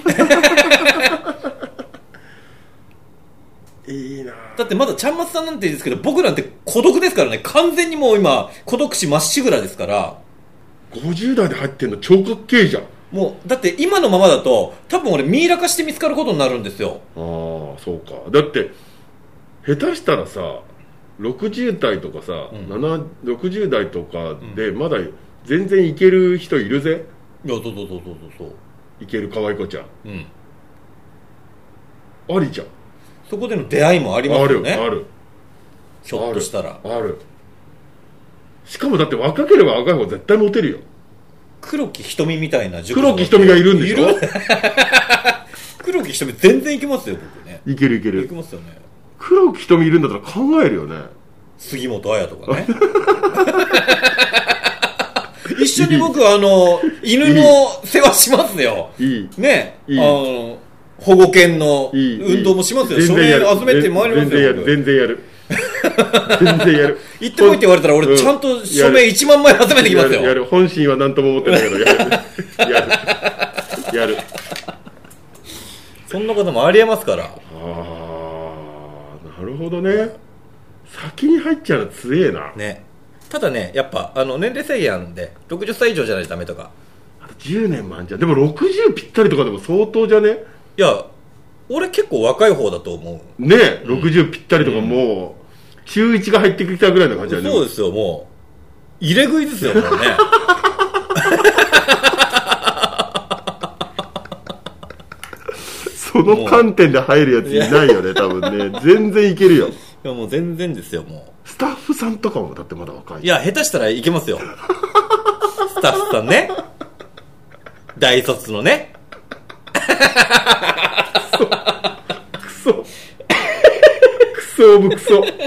いいな。 だってまだちゃんまつさんなんていいですけど、僕なんて孤独ですからね。完全にもう今孤独死まっしぐらですから。 ごじゅう代で入ってんの超かっけえじゃん。 もうだって今のままだと多分俺ミイラ化して見つかることになるんですよ。 ああそうか。だって下手したらさろくじゅう代とかさ、うん、ろくじゅう代とかでまだ全然いける人いるぜ。 いやそうそうそうそうそういける可愛い子ちゃん、 うん、 ありじゃん。 そこでの出会いもありますよね。 あるある。 ひょっとしたらある。ある。しかもだって若ければ若い方絶対モテるよ。 黒木瞳みたいな黒木瞳がいるんでしょ。 黒木瞳全然いけますよ僕ね。 いけるいける。 いけますよね。 黒木瞳いるんだったら考えるよね。 杉本彩とかね。一緒に僕あの犬の世話しますよ。 いいね。 いいあの保護犬の運動もしますよ。署名集めてまいりますよ。 全然やる全然やる。 行ってこいって言われたら俺ちゃんと署名いちまんまい集めてきますよ。 やる。本心は何とも思ってないけどやるやるやる。 そんなこともありえますから。ああなるほどね。先に入っちゃうの強えな。 ね。ただねやっぱあの年齢制限あるんでろくじゅっさい以上じゃないとダメとか。 あとじゅうねんもあんじゃん。でもろくじゅうぴったりとかでも相当じゃね。 いや俺結構若い方だと思うねえ、うん、ろくじゅうぴったりとかもう中いちが入ってきたぐらいの感じだね。 そうですよ。もう入れ食いですよもうね。 その観点で入るやついないよね多分ね。全然いけるよ。いやもう全然ですよ。もうスタッフさんとかもだってまだ若い。 いや下手したらいけますよ。スタッフさんね大卒のね。 クソクソオブクソ。い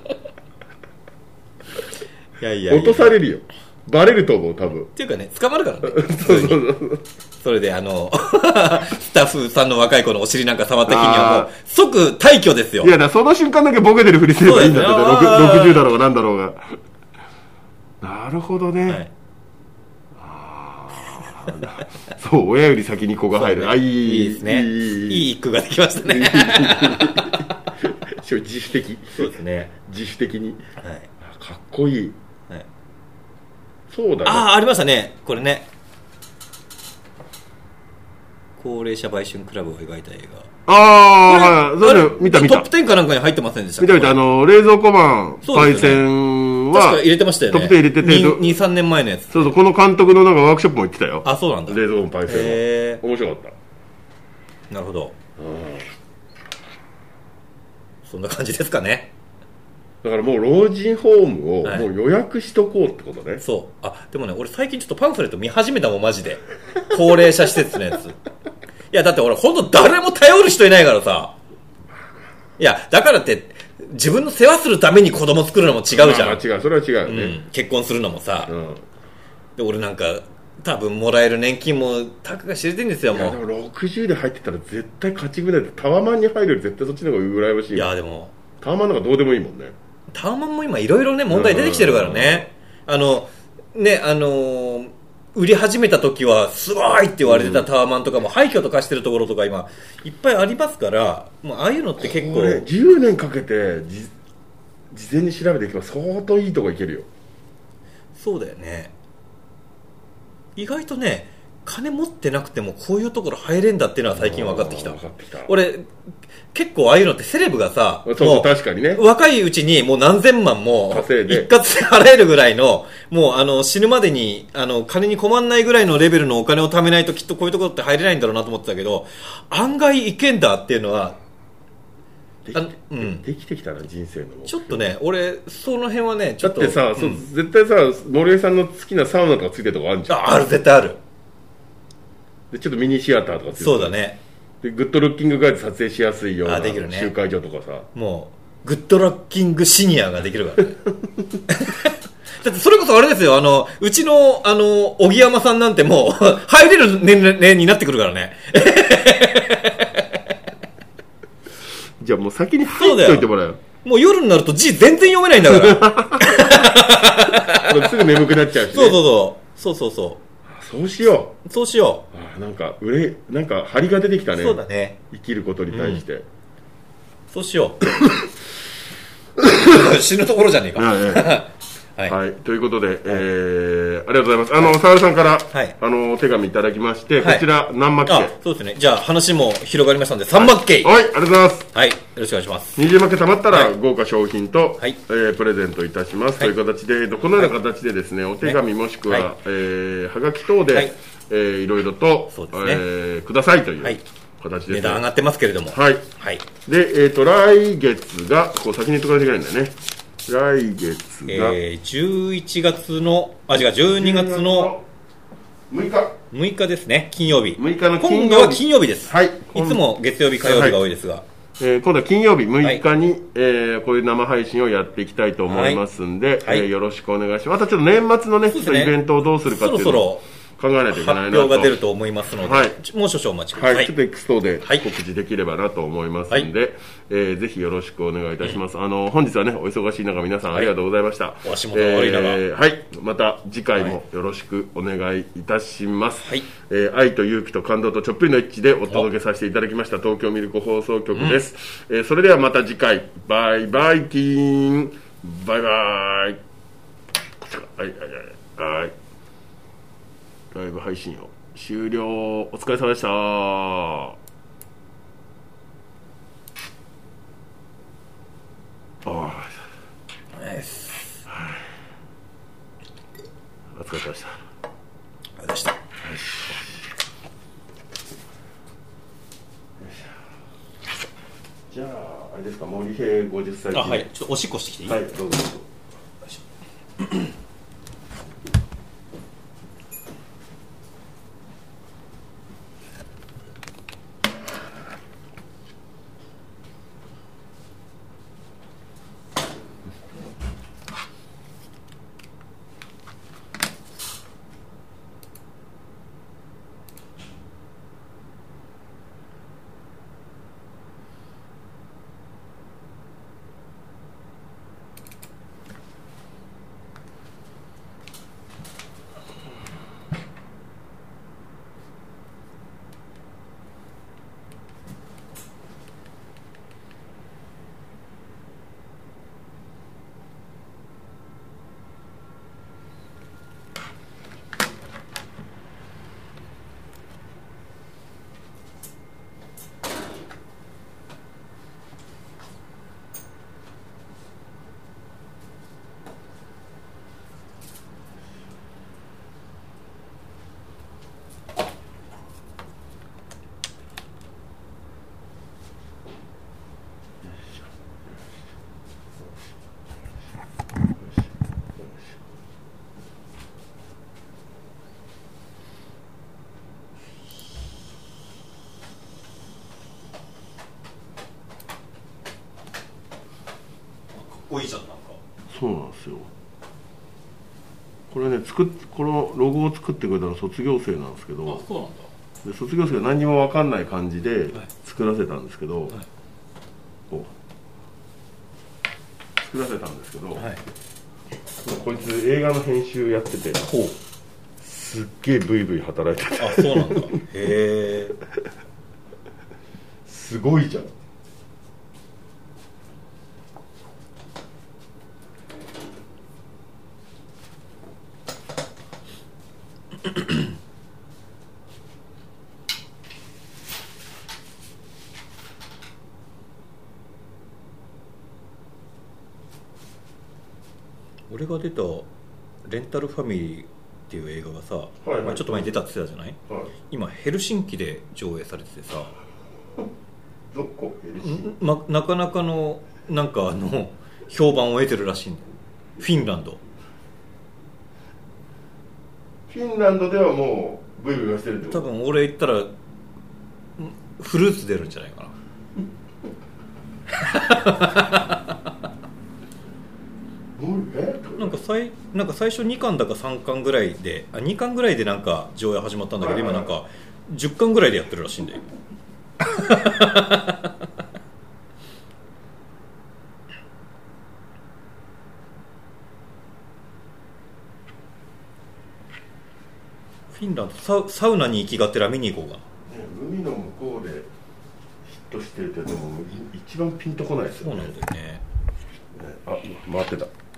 やいやいや落とされるよ。バレると思う多分。 っていうかね捕まるからね。そうそうそうそれであのスタッフさんの若い子のお尻なんか触った日にはもう即退去ですよ。 いやだその瞬間だけボケてるふりすればいいんだって、ね、ろくじゅうだろうがなんだろうが。なるほどね、はい、あそう親より先に子が入る、ね、あいいいいですね。いいいい一句ができましたね。 自主的。 そうですね自主的に、 はい、 かっこいい、 はい、 そうだね。 ああありましたねこれね。高齢者売春クラブを描いた映画。 ああ、はい、それ見た見た。 トップじゅうかなんかに入ってませんでした見た見た。あの冷蔵庫マンパイセンは確か入れてましたよね。 トップじゅう入れててに、さんねんまえのやつ。 そうそう、この監督のなんかワークショップも行ってたよ。 あ、そうなんだ。 冷蔵庫マンパイセンは面白かった。 なるほど。そんな感じですかね。 だからもう老人ホームをもう予約しとこうってことね、はい、 そうあでもね俺最近ちょっとパンフレット見始めたもんマジで。高齢者施設のやつ。いやだって俺本当誰も頼る人いないからさ。いやだからって自分の世話するために子供作るのも違うじゃん。まあ、 まあ違うそれは違うよね、うん、 結婚するのもさ、 うん、 で俺なんか多分もらえる年金もたかが知れてるんですよ。もういやでもろくじゅうで入ってたら絶対勝ち組だって。タワマンに入るより絶対そっちの方が羨ましい。 いやでもタワマンなんかどうでもいいもんね。 タワマンも今いろいろね問題出てきてるからね。あのねあのー、売り始めた時はすごいって言われてたタワマンとかも廃墟とかしてるところとか今いっぱいありますから、もうああいうのって結構これじゅうねんかけてじ事前に調べていけば相当いいとこ行けるよ。 そうだよね。意外とね金持ってなくてもこういうところ入れんだっていうのは最近分かってきた。 分かってきた。 俺結構ああいうのってセレブがさ、 そうそう確かにね、 若いうちにもう何千万も一括で払えるぐらいのもうあの死ぬまでにあの金に困んないぐらいのレベルのお金を貯めないときっとこういうところって入れないんだろうなと思ってたけど、案外いけんだっていうのはできて、うん、できてきたな人生の目標。 ちょっとね俺その辺はねちょっとだってさ、うん、そう絶対さ森江さんの好きなサウナとかついてるとこあるじゃん。 あある絶対ある。 でちょっとミニシアターとかついてる。 そうだね。 でグッドルッキングガイド撮影しやすいようなできるね、 集会所とかさ、 もうグッドラッキングシニアができるからねだってそれこそあれですよ、あのうちのあの荻山さんなんてもう入れる年齢になってくるからねじゃあもう先に入っといてもらうよ。 もう夜になると字全然読めないんだからすぐ眠くなっちゃうし、ね、 そうそうそうそうそうそうそうしようそうしよう。あなんかうれなんか張りが出てきたね。 そうだね、 生きることに対して、うん、 そうしよう死ぬところじゃねえかはい、はい、ということで、はい、えー、ありがとうございます。あの澤、はい、さんから、はい、あの手紙いただきまして、はい、こちら何マッケ、あそうですね、じゃあ話も広がりましたのでさんマッケ、 はい、はい、ありがとうございます。 はい、よろしくお願いします。 にじゅうマッケたまったら、はい、豪華商品と、はい、えー、プレゼントいたします、はい、という形でこのような形でですね、お手紙もしくは、はい、えー、はがき等で、はい、えー、いろいろと、そうですね、えー、くださいという、はい、形ですね。 値段上がってますけれども、 はい、はい、で、えーと、来月がこう先に言っておかないといけないんだよね。来月が、 えー、じゅういちがつのあ違うじゅうにがつのむいかむいかですね、金曜日。 むいかの金曜日、 今度は金曜日です、 はい、 いつも月曜日火曜日が多いですが、はい、 えー、今度は金曜日むいかに、はい、えー、こういう生配信をやっていきたいと思いますんで、はい、えー、よろしくお願いします。またちょっと年末のね、ちょっとイベントをどうするかっていうのを考えないといけないなと。 発表が出ると思いますので、はい、もう少々お待ちください。 はい、ちょっと X 等で告知できればなと思いますんで、はい、えー、ぜひよろしくお願いいたします。あの本日はねお忙しい中皆さんありがとうございました。はい、 お足元悪い中、えー、はい、また次回もよろしくお願いいたします。はい、えー、愛と勇気と感動とちょっぴりの一致でお届けさせていただきました東京ミルク放送局です。うん、えー、それではまた次回、バイバイティーン、バイバイ。はいはいはいはい。ライブ配信を終了。お疲れ様でした。ああ、ナイス。お疲れ様でした。 ありがとうございました。 じゃああれですか、森平ごじゅっさい。 あ、はい、ちょっとおしっこしてきていい？ はい、どうぞ。 いいじゃん、なんかそうなんですよ。これね、作っこのロゴを作ってくれたの卒業生なんですけど、 あ、そうなんだ。 で卒業生が何にも分かんない感じで作らせたんですけど、はい、こう作らせたんですけど、はい、こいつ映画の編集やってて、ほうすっげえブイブイ働いてて、 あ、そうなんだ。へえすごいじゃん。 俺が出たレンタルファミリーっていう映画がさ、はいはい、まあ、ちょっと前に出たって言ってたじゃない、はい、今ヘルシンキで上映されててさ、 どこま、なかなかのなんかあの評判を得てるらしいんだよ。フィンランドフィンランドではもうブイブイはしてるってこと。 多分俺行ったらフルーツ出るんじゃないかななんか最なんか最初にかんだかさんかんぐらいであにかんぐらいでなんか上映始まったんだけど、今なんかじゅっかんぐらいでやってるらしいんだよフィンランド サ, サウナに行きがてら見に行こうかな。 海の向こうでヒットしてるけども一番ピンとこないですよね。 そうなんだよね。 あ、回ってた。